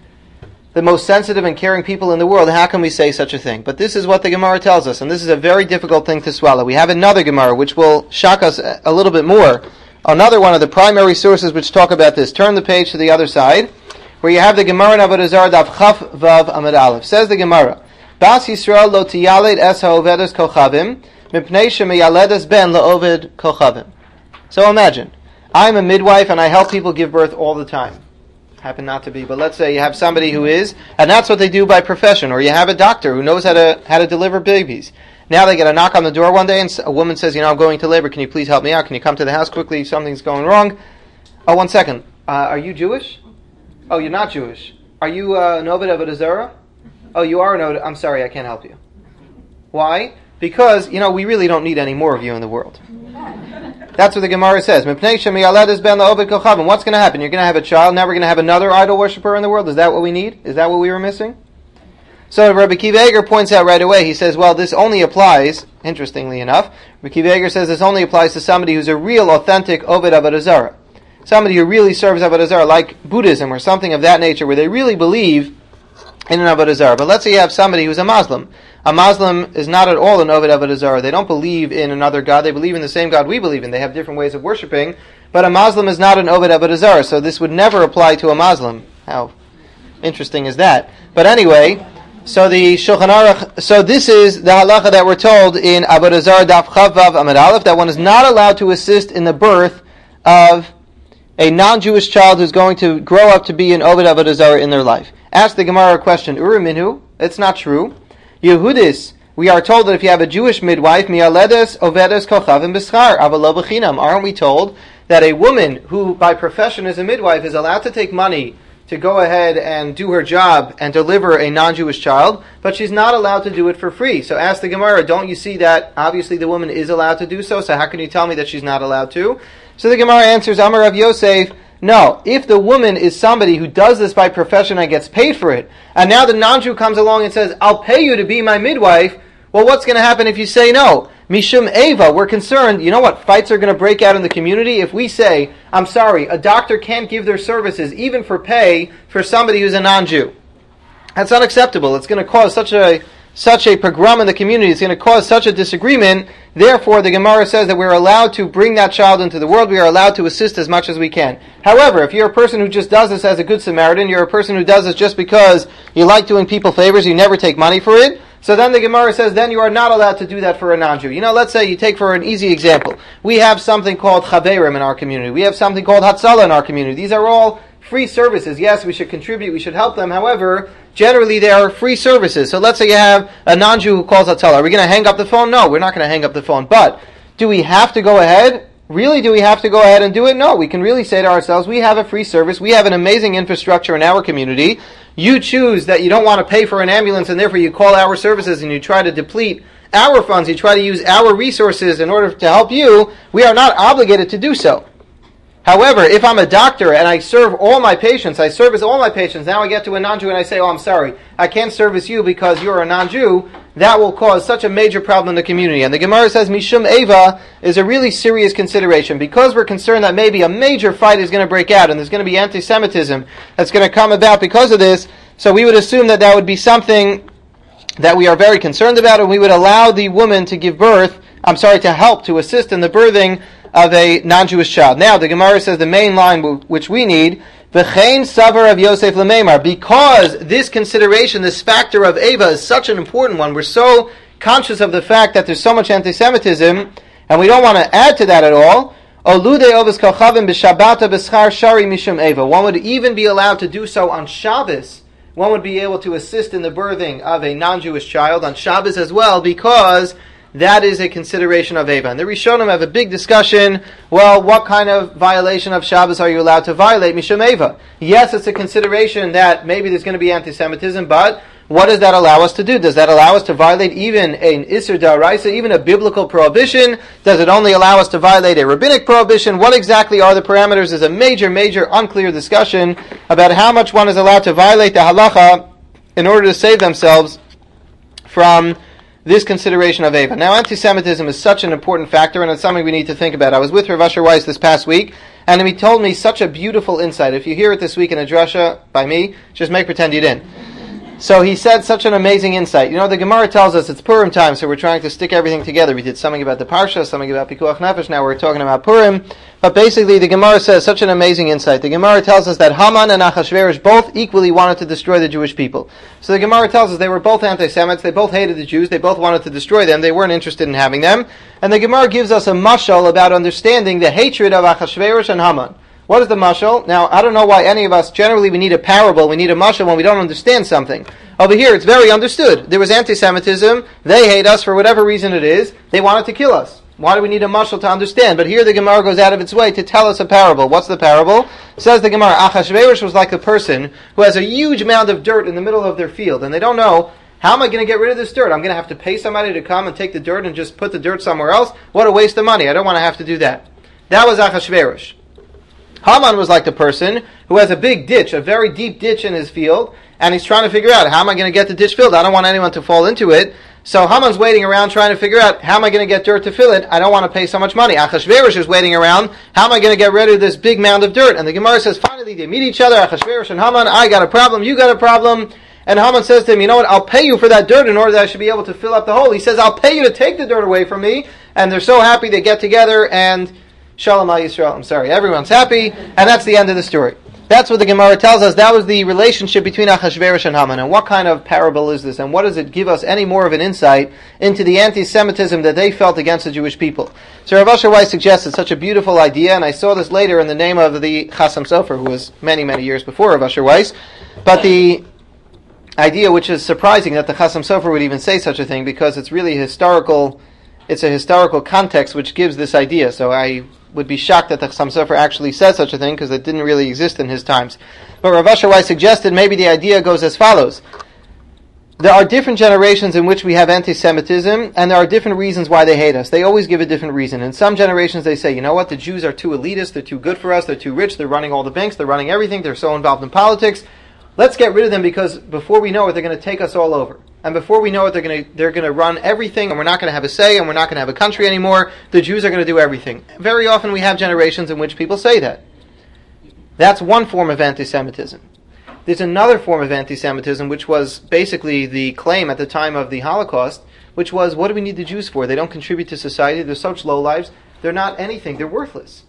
the most sensitive and caring people in the world. How can we say such a thing? But this is what the Gemara tells us, and this is a very difficult thing to swallow. We have another Gemara which will shock us a little bit more. Another one of the primary sources which talk about this. Turn the page to the other side, where you have the Gemara in Avodah Zarah Daf Chaf Vav Amud Aleph. Says the Gemara, Bas Yisrael lo tiyaled es ha'ovedes kochavim, mipnei shemeyaledes ben la'oved kochavim. So imagine, I'm a midwife and I help people give birth all the time. Happen not to be, but let's say you have somebody who is, and that's what they do by profession, or you have a doctor who knows how to how to deliver babies. Now they get a knock on the door one day and a woman says, you know, I'm going to labor, can you please help me out? Can you come to the house quickly? Something's going wrong. Oh, one second. Uh, are you Jewish? Oh, you're not Jewish. Are you uh, an Oved Avodah Zarah? Oh, you are an Oved. I'm sorry, I can't help you. Why? because, you know, we really don't need any more of you in the world. That's what the Gemara says. What's going to happen? You're going to have a child, now we're going to have another idol worshiper in the world? Is that what we need? Is that what we were missing? So Rabbi Kiva Eger points out right away, he says, well, this only applies, interestingly enough, Rabbi Kiva Eger says this only applies to somebody who's a real, authentic Oved Avodah Zarah. Somebody who really serves Avodah Zarah, like Buddhism or something of that nature, where they really believe in an Avodah Zarah. But let's say you have somebody who's a Muslim. A Muslim is not at all an Oved Avodah Zarah. They don't believe in another God. They believe in the same God we believe in. They have different ways of worshiping. But a Muslim is not an Oved Avodah Zarah. So this would never apply to a Muslim. How interesting is that? But anyway, so the Shulchan Aruch, so this is the halacha that we're told in Avodah Zarah Daf Chav Vav Amud Aleph, that one is not allowed to assist in the birth of a non-Jewish child who's going to grow up to be an Oved Avodah Zarah in their life. Ask the Gemara a question. Ura minhu? It's not true. Yehudis, we are told that if you have a Jewish midwife, mialedes ovedes kochavim b'schar, avalo b'chinam. Aren't we told that a woman who by profession is a midwife is allowed to take money to go ahead and do her job and deliver a non-Jewish child, but she's not allowed to do it for free? So ask the Gemara, don't you see that obviously the woman is allowed to do so, so how can you tell me that she's not allowed to? So the Gemara answers, Amar Rav Yosef, no, if the woman is somebody who does this by profession and gets paid for it, and now the non-Jew comes along and says, I'll pay you to be my midwife, well, what's going to happen if you say no? Mishum Eva, we're concerned, you know what, fights are going to break out in the community if we say, I'm sorry, a doctor can't give their services, even for pay, for somebody who's a non-Jew. That's unacceptable. It's going to cause such a such a pogrom in the community. It's going to cause such a disagreement. Therefore, the Gemara says that we're allowed to bring that child into the world. We are allowed to assist as much as we can. However, if you're a person who just does this as a good Samaritan, you're a person who does this just because you like doing people favors, you never take money for it, so then the Gemara says then you are not allowed to do that for a non-Jew. You know, let's say you take for an easy example. We have something called Chaverim in our community. We have something called Hatzalah in our community. These are all free services. Yes, we should contribute, we should help them. However, generally they are free services. So let's say you have a non-Jew who calls Hatzalah. Are we going to hang up the phone? No, we're not going to hang up the phone. But do we have to go ahead? Really, do we have to go ahead and do it? No, we can really say to ourselves, we have a free service. We have an amazing infrastructure in our community. You choose that you don't want to pay for an ambulance and therefore you call our services and you try to deplete our funds. You try to use our resources in order to help you. We are not obligated to do so. However, if I'm a doctor and I serve all my patients, I service all my patients, now I get to a non-Jew and I say, oh, I'm sorry, I can't service you because you're a non-Jew, that will cause such a major problem in the community. And the Gemara says, Mishum Eva is a really serious consideration. Because we're concerned that maybe a major fight is going to break out and there's going to be anti-Semitism that's going to come about because of this, so we would assume that that would be something that we are very concerned about, and we would allow the woman to give birth, I'm sorry, to help, to assist in the birthing of a non-Jewish child. Now, the Gemara says the main line w- which we need, V'chein savar of Yosef Lememar, because this consideration, this factor of Eva is such an important one. We're so conscious of the fact that there's so much anti-Semitism, and we don't want to add to that at all. Olude ovis kochavim b'shabata b'schar shari mishum Eva. One would even be allowed to do so on Shabbos. One would be able to assist in the birthing of a non-Jewish child on Shabbos as well, because that is a consideration of Eva. And the Rishonim have a big discussion, well, what kind of violation of Shabbos are you allowed to violate? Mishum Eva. Yes, it's a consideration that maybe there's going to be anti-Semitism, but what does that allow us to do? Does that allow us to violate even an Isser D'Oraisa, even a biblical prohibition? Does it only allow us to violate a rabbinic prohibition? What exactly are the parameters? There's a major, major unclear discussion about how much one is allowed to violate the halacha in order to save themselves from this consideration of Eva. Now, anti-Semitism is such an important factor, and it's something we need to think about. I was with Rav Asher Weiss this past week, and he told me such a beautiful insight. If you hear it this week in a drasha by me, just make pretend you didn't. So he said such an amazing insight. You know, the Gemara tells us it's Purim time, so we're trying to stick everything together. We did something about the Parsha, something about Pikuach Nefesh, now we're talking about Purim. But basically, the Gemara says such an amazing insight. The Gemara tells us that Haman and Achashverosh both equally wanted to destroy the Jewish people. So the Gemara tells us they were both anti-Semites, they both hated the Jews, they both wanted to destroy them, they weren't interested in having them. And the Gemara gives us a mashal about understanding the hatred of Achashverosh and Haman. What is the mashal? Now, I don't know why any of us, generally we need a parable, we need a mashal when we don't understand something. Over here, it's very understood. There was anti-Semitism, they hate us for whatever reason it is, they wanted to kill us. Why do we need a mashal to understand? But here the Gemara goes out of its way to tell us a parable. What's the parable? Says the Gemara, Achashverosh was like a person who has a huge mound of dirt in the middle of their field, and they don't know How am I going to get rid of this dirt? I'm going to have to pay somebody to come and take the dirt and just put the dirt somewhere else? What a waste of money. I don't want to have to do that. That was Achashverosh. Haman was like the person who has a big ditch, a very deep ditch in his field, and he's trying to figure out, how am I going to get the ditch filled? I don't want anyone to fall into it. So Haman's waiting around trying to figure out, how am I going to get dirt to fill it? I don't want to pay so much money. Achashverosh is waiting around, how am I going to get rid of this big mound of dirt? And the Gemara says, finally they meet each other, Achashverosh and Haman, I got a problem, you got a problem. And Haman says to him, you know what, I'll pay you for that dirt in order that I should be able to fill up the hole. He says, I'll pay you to take the dirt away from me. And they're so happy they get together and Shalom Al Yisrael. I'm sorry, everyone's happy. And that's the end of the story. That's what the Gemara tells us. That was the relationship between Achashverosh and Haman. And what kind of parable is this? And what does it give us any more of an insight into the anti-Semitism that they felt against the Jewish people? So Rav Asher Weiss suggested such a beautiful idea, and I saw this later in the name of the Chassam Sofer, who was many, many years before Rav Asher Weiss. But the idea, which is surprising that the Chassam Sofer would even say such a thing, because it's really historical, it's a historical context which gives this idea. So I would be shocked that the Chassam Sofer actually says such a thing, because it didn't really exist in his times. But Rav Asher Weiss suggested maybe the idea goes as follows. There are different generations in which we have anti-Semitism, and there are different reasons why they hate us. They always give a different reason. In some generations they say, you know what, the Jews are too elitist, they're too good for us, they're too rich, they're running all the banks, they're running everything, they're so involved in politics. Let's get rid of them, because before we know it, they're going to take us all over. And before we know it, they're going to they're going to run everything, and we're not going to have a say, and we're not going to have a country anymore. The Jews are going to do everything. Very often we have generations in which people say that. That's one form of anti-Semitism. There's another form of anti-Semitism, which was basically the claim at the time of the Holocaust, which was, what do we need the Jews for? They don't contribute to society. They're such lowlives. They're not anything. They're worthless.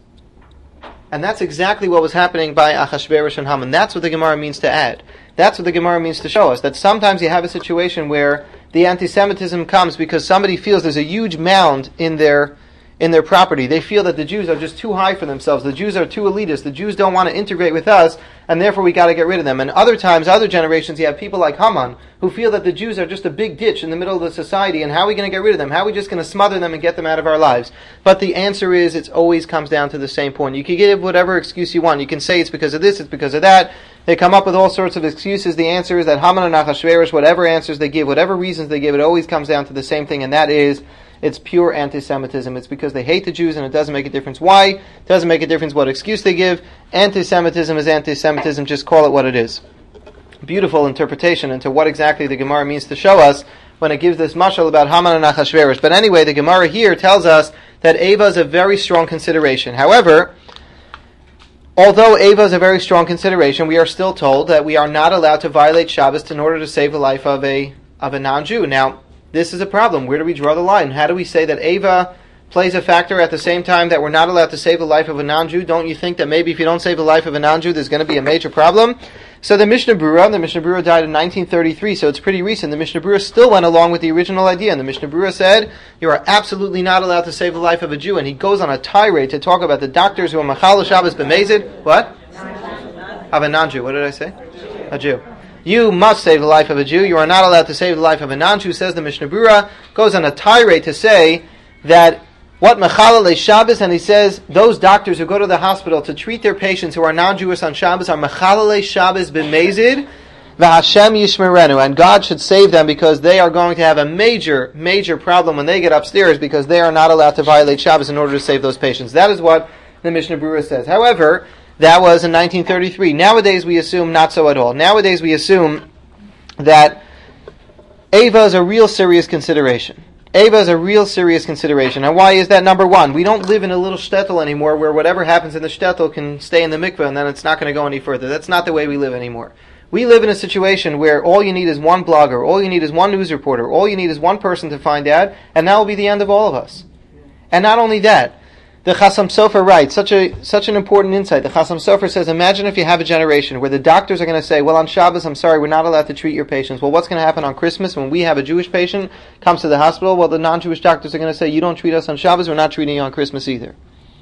And that's exactly what was happening by Achashverosh and Haman. That's what the Gemara means to add. That's what the Gemara means to show us. That sometimes you have a situation where the anti-Semitism comes because somebody feels there's a huge mound in their in their property. They feel that the Jews are just too high for themselves. The Jews are too elitist. The Jews don't want to integrate with us, and therefore we got to get rid of them. And other times, other generations, you have people like Haman who feel that the Jews are just a big ditch in the middle of the society, and how are we going to get rid of them? How are we just going to smother them and get them out of our lives? But the answer is, it always comes down to the same point. You can give whatever excuse you want. You can say it's because of this, it's because of that. They come up with all sorts of excuses. The answer is that Haman and Achashverosh, whatever answers they give, whatever reasons they give, it always comes down to the same thing, and that is, it's pure anti-Semitism. It's because they hate the Jews, and it doesn't make a difference why. It doesn't make a difference what excuse they give. Anti-Semitism is anti-Semitism. Just call it what it is. Beautiful interpretation into what exactly the Gemara means to show us when it gives this mashal about Haman and Achashverosh. But anyway, the Gemara here tells us that Ava is a very strong consideration. However, although Ava is a very strong consideration, we are still told that we are not allowed to violate Shabbos in order to save the life of a of a non-Jew. Now, this is a problem. Where do we draw the line? How do we say that Ava plays a factor at the same time that we're not allowed to save the life of a non-Jew? Don't you think that maybe if you don't save the life of a non-Jew, there's going to be a major problem? So the Mishnah Berurah, the Mishnah Berurah died in nineteen thirty-three, so it's pretty recent. The Mishnah Berurah still went along with the original idea, and the Mishnah Berurah said, you are absolutely not allowed to save the life of a Jew, and he goes on a tirade to talk about the doctors who are Machal Shabbos B'mezid. What? Of a non-Jew. What did I say? A Jew. You must save the life of a Jew. You are not allowed to save the life of a non-Jew, says the Mishnah Berurah. Goes on a tirade to say that what Mechalelei Shabbos, and he says those doctors who go to the hospital to treat their patients who are non-Jewish on Shabbos are Mechalelei Shabbos b'mezid v'Hashem yishmerenu, and God should save them because they are going to have a major, major problem when they get upstairs because they are not allowed to violate Shabbos in order to save those patients. That is what the Mishnah Berurah says. However, that was in nineteen thirty-three. Nowadays we assume not so at all. Nowadays we assume that Ava is a real serious consideration. Ava is a real serious consideration. And why is that? Number one, we don't live in a little shtetl anymore where whatever happens in the shtetl can stay in the mikveh and then it's not going to go any further. That's not the way we live anymore. We live in a situation where all you need is one blogger, all you need is one news reporter, all you need is one person to find out, and that will be the end of all of us. And not only that, the Chassam Sofer writes, such a such an important insight. The Chassam Sofer says, imagine if you have a generation where the doctors are going to say, well, on Shabbos, I'm sorry, we're not allowed to treat your patients. Well, what's going to happen on Christmas when we have a Jewish patient comes to the hospital? Well, the non-Jewish doctors are going to say, you don't treat us on Shabbos, we're not treating you on Christmas either.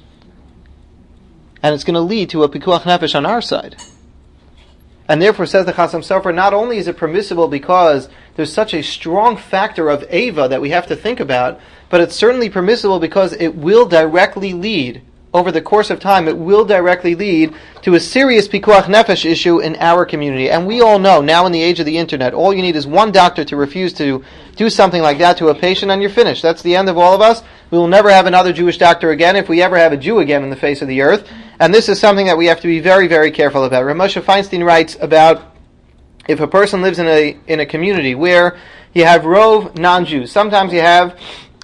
And it's going to lead to a pikuach nefesh on our side. And therefore, says the Chassam Sofer, not only is it permissible because there's such a strong factor of Ava that we have to think about, but it's certainly permissible because it will directly lead over the course of time, it will directly lead to a serious pikuach nefesh issue in our community. And we all know, now in the age of the internet, all you need is one doctor to refuse to do something like that to a patient and you're finished. That's the end of all of us. We will never have another Jewish doctor again if we ever have a Jew again in the face of the earth. And this is something that we have to be very, very careful about. Rav Moshe Feinstein writes about if a person lives in a in a community where you have rove non-Jews. Sometimes you have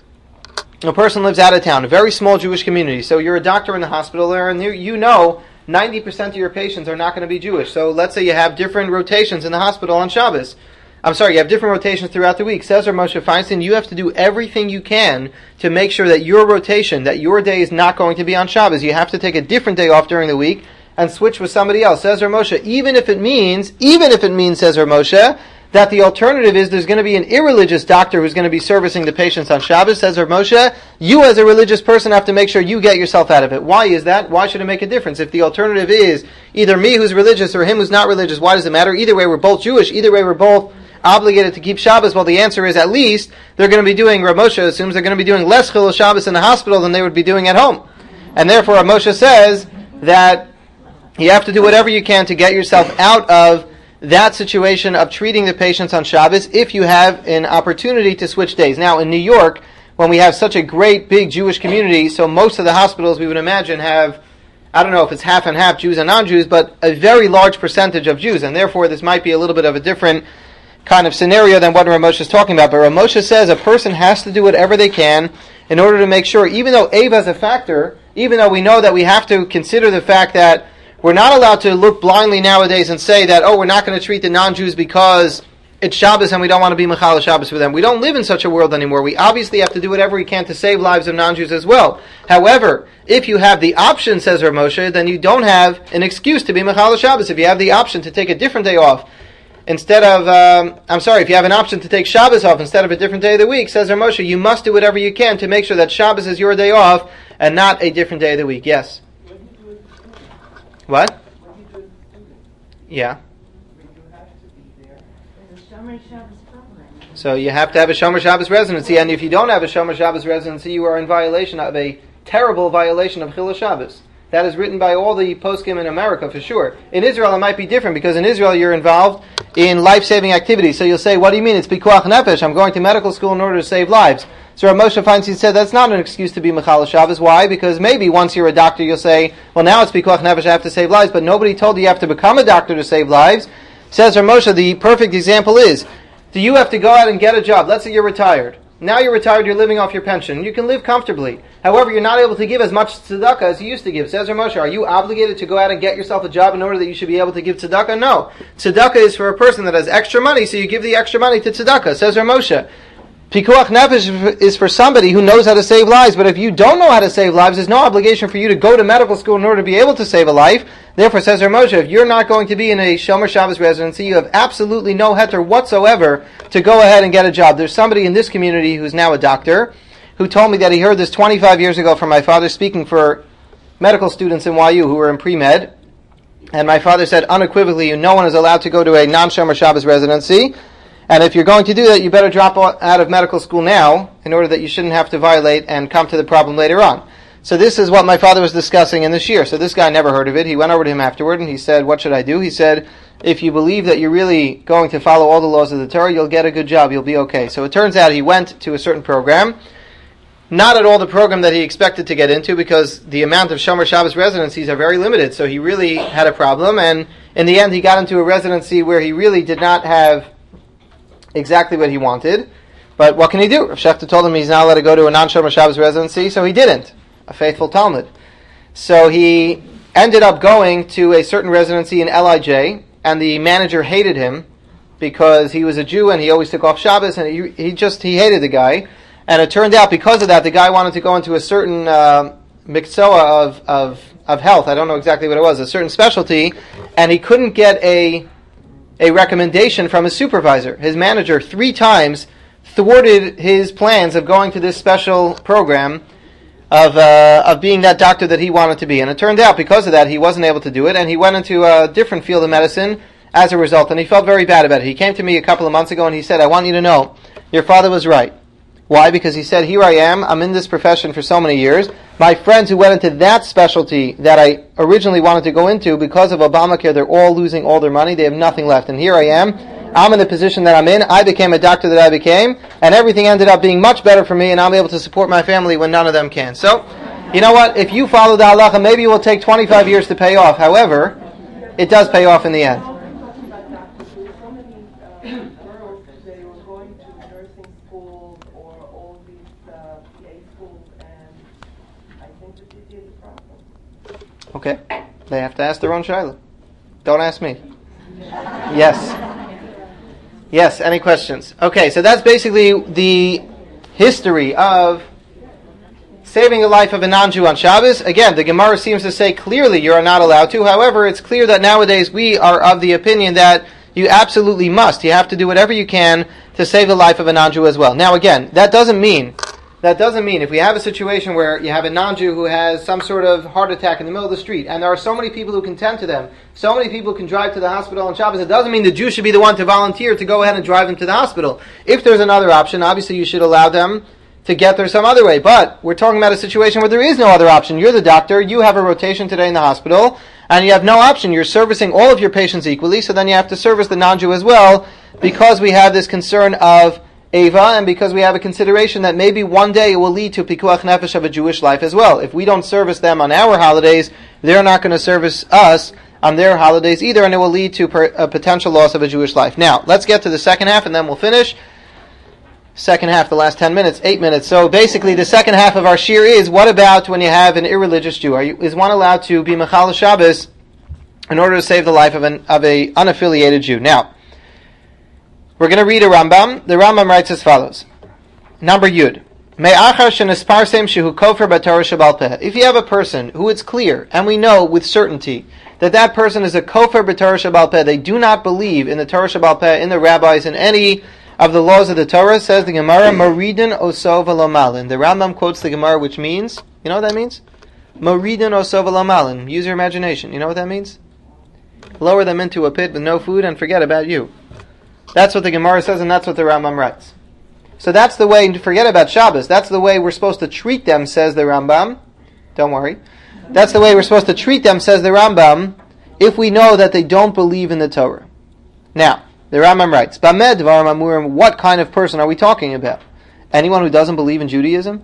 a person lives out of town, a very small Jewish community. So you're a doctor in the hospital there, and you, you know ninety percent of your patients are not going to be Jewish. So let's say you have different rotations in the hospital on Shabbos. I'm sorry, you have different rotations throughout the week. Says Rav Moshe Feinstein, you have to do everything you can to make sure that your rotation, that your day is not going to be on Shabbos. You have to take a different day off during the week and switch with somebody else. Says Rav Moshe, even if it means, even if it means, says Rav Moshe, that the alternative is there's going to be an irreligious doctor who's going to be servicing the patients on Shabbos, says Rav Moshe, you as a religious person have to make sure you get yourself out of it. Why is that? Why should it make a difference? If the alternative is either me who's religious or him who's not religious, why does it matter? Either way, we're both Jewish. Either way, we're both obligated to keep Shabbos. Well, the answer is at least they're going to be doing, Rav Moshe assumes they're going to be doing less Chilul Shabbos in the hospital than they would be doing at home. And therefore, Rav Moshe says that you have to do whatever you can to get yourself out of that situation of treating the patients on Shabbos if you have an opportunity to switch days. Now, in New York, when we have such a great, big Jewish community, so most of the hospitals, we would imagine, have, I don't know if it's half and half Jews and non-Jews, but a very large percentage of Jews, and therefore this might be a little bit of a different kind of scenario than what Rav Moshe is talking about. But Rav Moshe says a person has to do whatever they can in order to make sure, even though Ava is a factor, even though we know that we have to consider the fact that we're not allowed to look blindly nowadays and say that, oh, we're not going to treat the non-Jews because it's Shabbos and we don't want to be Mechal Shabbos for them. We don't live in such a world anymore. We obviously have to do whatever we can to save lives of non-Jews as well. However, if you have the option, says Rav Moshe, then you don't have an excuse to be Mechal Shabbos. If you have the option to take a different day off, instead of, um, I'm sorry, if you have an option to take Shabbos off instead of a different day of the week, says Rav Moshe, you must do whatever you can to make sure that Shabbos is your day off and not a different day of the week. Yes? What? Yeah. So you have to have a Shomer Shabbos residency, and if you don't have a Shomer Shabbos residency, you are in violation of a terrible violation of Chilul Shabbos. That is written by all the poskim in America for sure. In Israel it might be different because in Israel you're involved in life-saving activities. So you'll say, what do you mean? It's Pikuach Nefesh. I'm going to medical school in order to save lives. So Rav Moshe Feinstein said that's not an excuse to be Mechal Shabbos. Why? Because maybe once you're a doctor you'll say, well now it's Pikuach Nefesh, I have to save lives, but nobody told you you have to become a doctor to save lives. Says Rav Moshe, the perfect example is, do you have to go out and get a job? Let's say you're retired. Now you're retired, you're living off your pension. You can live comfortably. However, you're not able to give as much tzedakah as you used to give. Says Rav Moshe, are you obligated to go out and get yourself a job in order that you should be able to give tzedakah? No. Tzedakah is for a person that has extra money, so you give the extra money to tzedakah. Says Rav Moshe, Pikuach Nefesh is for somebody who knows how to save lives, but if you don't know how to save lives, there's no obligation for you to go to medical school in order to be able to save a life. Therefore, says Rav Moshe, if you're not going to be in a Shomer Shabbos residency, you have absolutely no heter whatsoever to go ahead and get a job. There's somebody in this community who's now a doctor who told me that he heard this twenty-five years ago from my father speaking for medical students in Y U who were in pre-med. And my father said unequivocally, no one is allowed to go to a non-Shomer Shabbos residency. And if you're going to do that, you better drop out of medical school now in order that you shouldn't have to violate and come to the problem later on. So this is what my father was discussing in this year. So this guy never heard of it. He went over to him afterward and he said, what should I do? He said, if you believe that you're really going to follow all the laws of the Torah, you'll get a good job, you'll be okay. So it turns out he went to a certain program, not at all the program that he expected to get into because the amount of Shomer Shabbos residencies are very limited. So he really had a problem, and in the end he got into a residency where he really did not have exactly what he wanted. But what can he do? Rav Shechter told him he's not allowed to go to a non-Shomer Shabbos residency, so he didn't. A faithful Talmud. So he ended up going to a certain residency in L I J, and the manager hated him because he was a Jew and he always took off Shabbos, and he, he just, he hated the guy. And it turned out because of that, the guy wanted to go into a certain uh, miksoa of, of, of health. I don't know exactly what it was, a certain specialty, and he couldn't get a a recommendation from his supervisor. His manager three times thwarted his plans of going to this special program of uh, of being that doctor that he wanted to be. And it turned out because of that he wasn't able to do it, and he went into a different field of medicine as a result, and he felt very bad about it. He came to me a couple of months ago and he said, I want you to know, your father was right. Why? Because he said, here I am, I'm in this profession for so many years. My friends who went into that specialty that I originally wanted to go into, because of Obamacare, they're all losing all their money. They have nothing left. And here I am. I'm in the position that I'm in. I became a doctor that I became, and everything ended up being much better for me, and I'm able to support my family when none of them can. So, you know what? If you follow the halacha, maybe it will take twenty-five years to pay off. However, it does pay off in the end. Okay, they have to ask their own shayla. Don't ask me. Yes. Yes, any questions? Okay, so that's basically the history of saving the life of a non-Jew on Shabbos. Again, the Gemara seems to say clearly you are not allowed to. However, it's clear that nowadays we are of the opinion that you absolutely must. You have to do whatever you can to save the life of a non-Jew as well. Now again, that doesn't mean That doesn't mean if we have a situation where you have a non-Jew who has some sort of heart attack in the middle of the street, and there are so many people who can tend to them, so many people can drive to the hospital on Shabbos, it doesn't mean the Jew should be the one to volunteer to go ahead and drive them to the hospital. If there's another option, obviously you should allow them to get there some other way. But we're talking about a situation where there is no other option. You're the doctor, you have a rotation today in the hospital, and you have no option. You're servicing all of your patients equally, so then you have to service the non-Jew as well, because we have this concern of Ava, and because we have a consideration that maybe one day it will lead to pikuach nefesh of a Jewish life as well. If we don't service them on our holidays, they're not going to service us on their holidays either, and it will lead to per, a potential loss of a Jewish life. Now, let's get to the second half, and then we'll finish. Second half, the last ten minutes, eight minutes. So basically, the second half of our shir is, what about when you have an irreligious Jew? Are you, is one allowed to be Mechal Shabbos in order to save the life of an of a unaffiliated Jew? Now, we're going to read a Rambam. The Rambam writes as follows. Number Yud. If you have a person who it's clear, and we know with certainty, that that person is a kofer b'Torah Sheba'al Peh, they do not believe in the Torah Sheba'al Peh, in the rabbis, in any of the laws of the Torah, says the Gemara, Moridin oso v'lo malin. The Rambam quotes the Gemara, which means, you know what that means? Moridin oso v'lo malin. Use your imagination. You know what that means? Lower them into a pit with no food and forget about you. That's what the Gemara says, and that's what the Rambam writes. So that's the way, to forget about Shabbos, that's the way we're supposed to treat them, says the Rambam. Don't worry. That's the way we're supposed to treat them, says the Rambam, if we know that they don't believe in the Torah. Now, the Rambam writes, Bamed dvarim amurim, what kind of person are we talking about? Anyone who doesn't believe in Judaism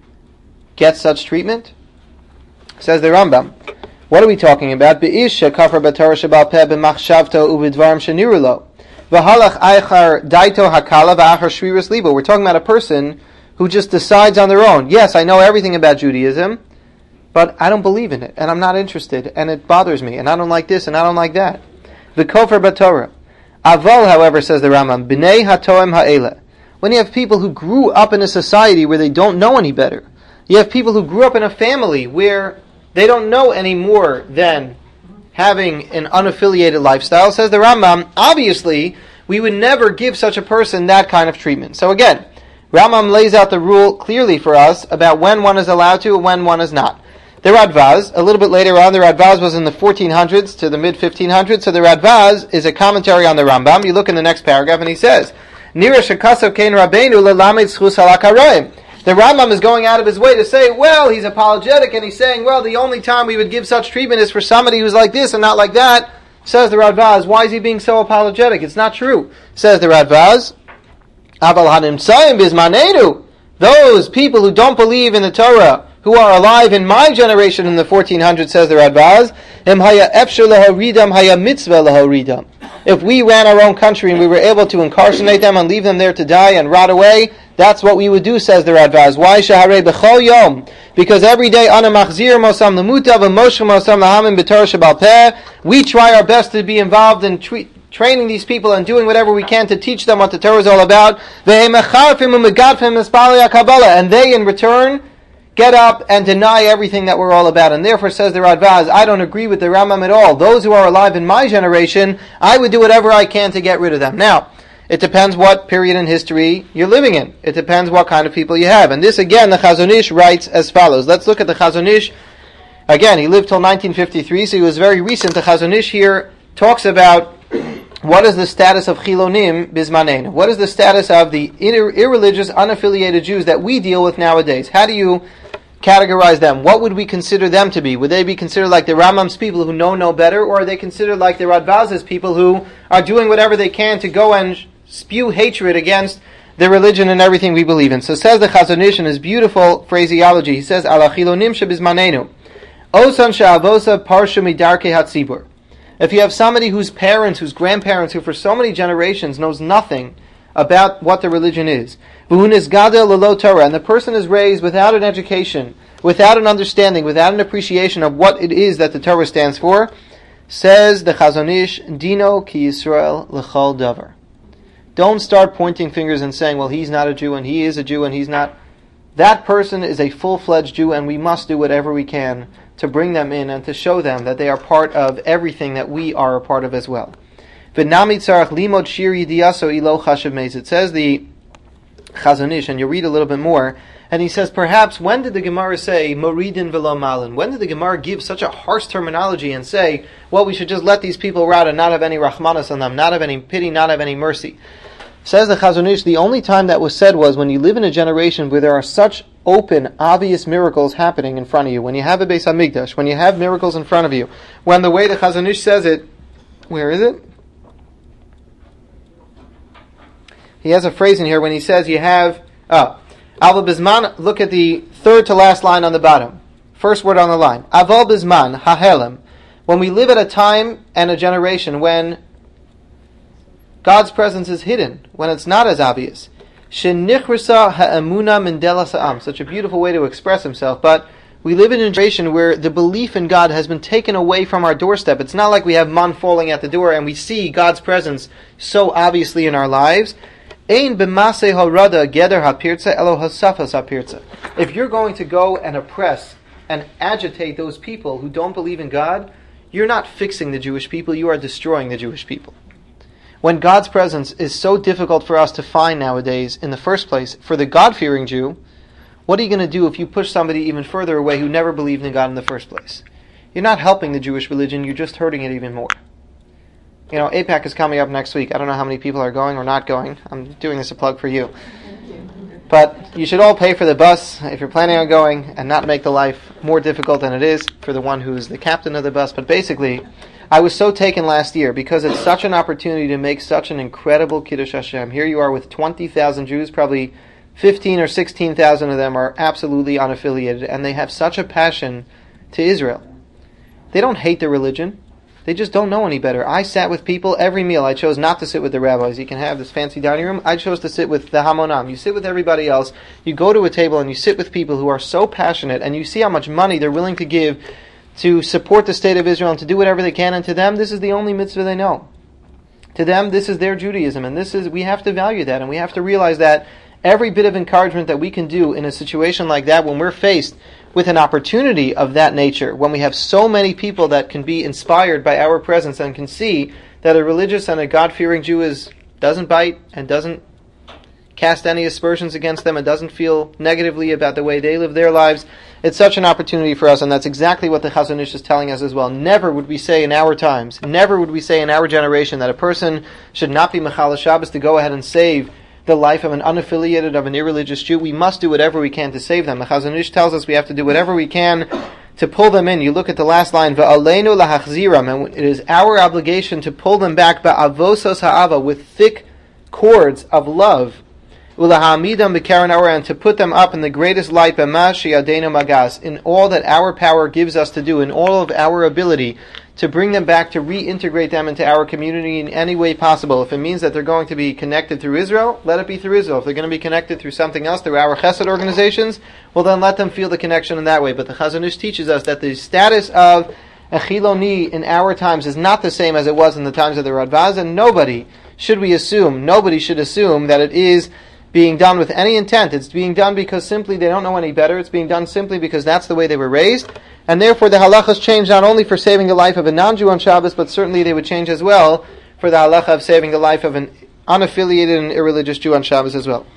gets such treatment? Says the Rambam. What are we talking about? Be'ish shekafar b'Torah sheba'al peh b'machshavto u'b'dvarim sheniru lo. V'halach eichar daito hakala v'achar shriras libo. We're talking about a person who just decides on their own. Yes, I know everything about Judaism, but I don't believe in it, and I'm not interested, and it bothers me, and I don't like this, and I don't like that. V'kofer b'Torah. Aval, however, says the Rambam, b'nei hatoem ha'ele. When you have people who grew up in a society where they don't know any better, you have people who grew up in a family where they don't know any more than having an unaffiliated lifestyle, says the Rambam, obviously, we would never give such a person that kind of treatment. So again, Rambam lays out the rule clearly for us about when one is allowed to and when one is not. The Radvaz, a little bit later on, the Radvaz was in the fourteen hundreds to the mid fifteen hundreds, so the Radvaz is a commentary on the Rambam. You look in the next paragraph and he says, Nira shekasav kein rabbeinu lelamed zchus halak haroim. The Rambam is going out of his way to say, well, he's apologetic, and he's saying, well, the only time we would give such treatment is for somebody who's like this and not like that. Says the Radvaz, why is he being so apologetic? It's not true. Says the Radvaz, Aval hanimtzayim bizmanenu. Those people who don't believe in the Torah, who are alive in my generation in the fourteen hundreds, says the Radvaz, em haya efshar lahoridam haya mitzvah lahoridam. If we ran our own country and we were able to incarcerate them and leave them there to die and rot away, that's what we would do, says the Radvaz. Why shaharei b'chol yom? Because every day, ana machzir mosam lemutav and moshe mosam lahamim b'torah sheba'al peh. We try our best to be involved in tre- training these people and doing whatever we can to teach them what the Torah is all about. And they, in return, get up and deny everything that we're all about. And therefore, says the Radvaz, I don't agree with the Rambam at all. Those who are alive in my generation, I would do whatever I can to get rid of them. Now, it depends what period in history you're living in. It depends what kind of people you have. And this, again, the Chazon Ish writes as follows. Let's look at the Chazon Ish. Again, he lived till nineteen fifty-three, so he was very recent. The Chazon Ish here talks about what is the status of chilonim bismanenu? What is the status of the ir- irreligious, unaffiliated Jews that we deal with nowadays? How do you categorize them? What would we consider them to be? Would they be considered like the Rambam's people who know no better, or are they considered like the Radbaz's people who are doing whatever they can to go and spew hatred against the religion and everything we believe in? So says the Chazon Ish in his beautiful phraseology, he says, Ala chilonim shebizmanenu, osan she'avosa parshu midarkei hatzibur. If you have somebody whose parents, whose grandparents, who for so many generations knows nothing about what the religion is, and the person is raised without an education, without an understanding, without an appreciation of what it is that the Torah stands for, says the Chazon Ish, Dino ki Yisrael l'chol davar. Don't start pointing fingers and saying, well, he's not a Jew, and he is a Jew, and he's not. That person is a full-fledged Jew, and we must do whatever we can to bring them in and to show them that they are part of everything that we are a part of as well. It says the Chazon Ish, and you read a little bit more, and he says, perhaps, when did the Gemara say, Moridin v'lo malin? When did the Gemara give such a harsh terminology and say, well, we should just let these people rot and not have any rahmanas on them, not have any pity, not have any mercy? Says the Chazon Ish, the only time that was said was when you live in a generation where there are such open, obvious miracles happening in front of you, when you have a Beis HaMikdash, when you have miracles in front of you, when the way the Chazon Ish says it, where is it? He has a phrase in here when he says you have, oh, Aval Bizman, look at the third to last line on the bottom. First word on the line. Aval Bizman, Hahelem. When we live at a time and a generation when God's presence is hidden, when it's not as obvious. Shenichrisa ha'emuna min delas ha'am. Such a beautiful way to express himself, but we live in a generation where the belief in God has been taken away from our doorstep. It's not like we have man falling at the door and we see God's presence so obviously in our lives. Ein b'maseh harada geder hapirtza elo hasafas hapirtza. If you're going to go and oppress and agitate those people who don't believe in God, you're not fixing the Jewish people, you are destroying the Jewish people. When God's presence is so difficult for us to find nowadays in the first place, for the God-fearing Jew, what are you going to do if you push somebody even further away who never believed in God in the first place? You're not helping the Jewish religion, you're just hurting it even more. You know, APAC is coming up next week. I don't know how many people are going or not going. I'm doing this a plug for you. But you should all pay for the bus if you're planning on going and not make the life more difficult than it is for the one who's the captain of the bus. But basically, I was so taken last year because it's such an opportunity to make such an incredible Kiddush Hashem. Here you are with twenty thousand Jews, probably fifteen or sixteen thousand of them are absolutely unaffiliated, and they have such a passion to Israel. They don't hate their religion. They just don't know any better. I sat with people every meal. I chose not to sit with the rabbis. You can have this fancy dining room. I chose to sit with the Hamonam. You sit with everybody else. You go to a table and you sit with people who are so passionate, and you see how much money they're willing to give to support the state of Israel and to do whatever they can. And to them, this is the only mitzvah they know. To them, this is their Judaism, and this is we have to value that, and we have to realize that every bit of encouragement that we can do in a situation like that, when we're faced with an opportunity of that nature, when we have so many people that can be inspired by our presence and can see that a religious and a God-fearing Jew is doesn't bite and doesn't cast any aspersions against them and doesn't feel negatively about the way they live their lives, it's such an opportunity for us, and that's exactly what the Chazon Ish is telling us as well. Never would we say in our times, never would we say in our generation that a person should not be Mechalel Shabbos to go ahead and save the life of an unaffiliated, of an irreligious Jew. We must do whatever we can to save them. The Chazon Ish tells us we have to do whatever we can to pull them in. You look at the last line, Ve'aleinu lahachziram, and it is our obligation to pull them back ba'avosos ha'ava, with thick cords of love, Ulahamidam b'karen aor, and to put them up in the greatest light, b'mashi yadeinu magas, in all that our power gives us to do, in all of our ability to bring them back, to reintegrate them into our community in any way possible. If it means that they're going to be connected through Israel, let it be through Israel. If they're going to be connected through something else, through our chesed organizations, well then let them feel the connection in that way. But the Chazon Ish teaches us that the status of a Chiloni in our times is not the same as it was in the times of the Radbaz, and nobody should we assume, nobody should assume that it is being done with any intent. It's being done because simply they don't know any better. It's being done simply because that's the way they were raised. And therefore the halachas change not only for saving the life of a non-Jew on Shabbos, but certainly they would change as well for the halacha of saving the life of an unaffiliated and irreligious Jew on Shabbos as well.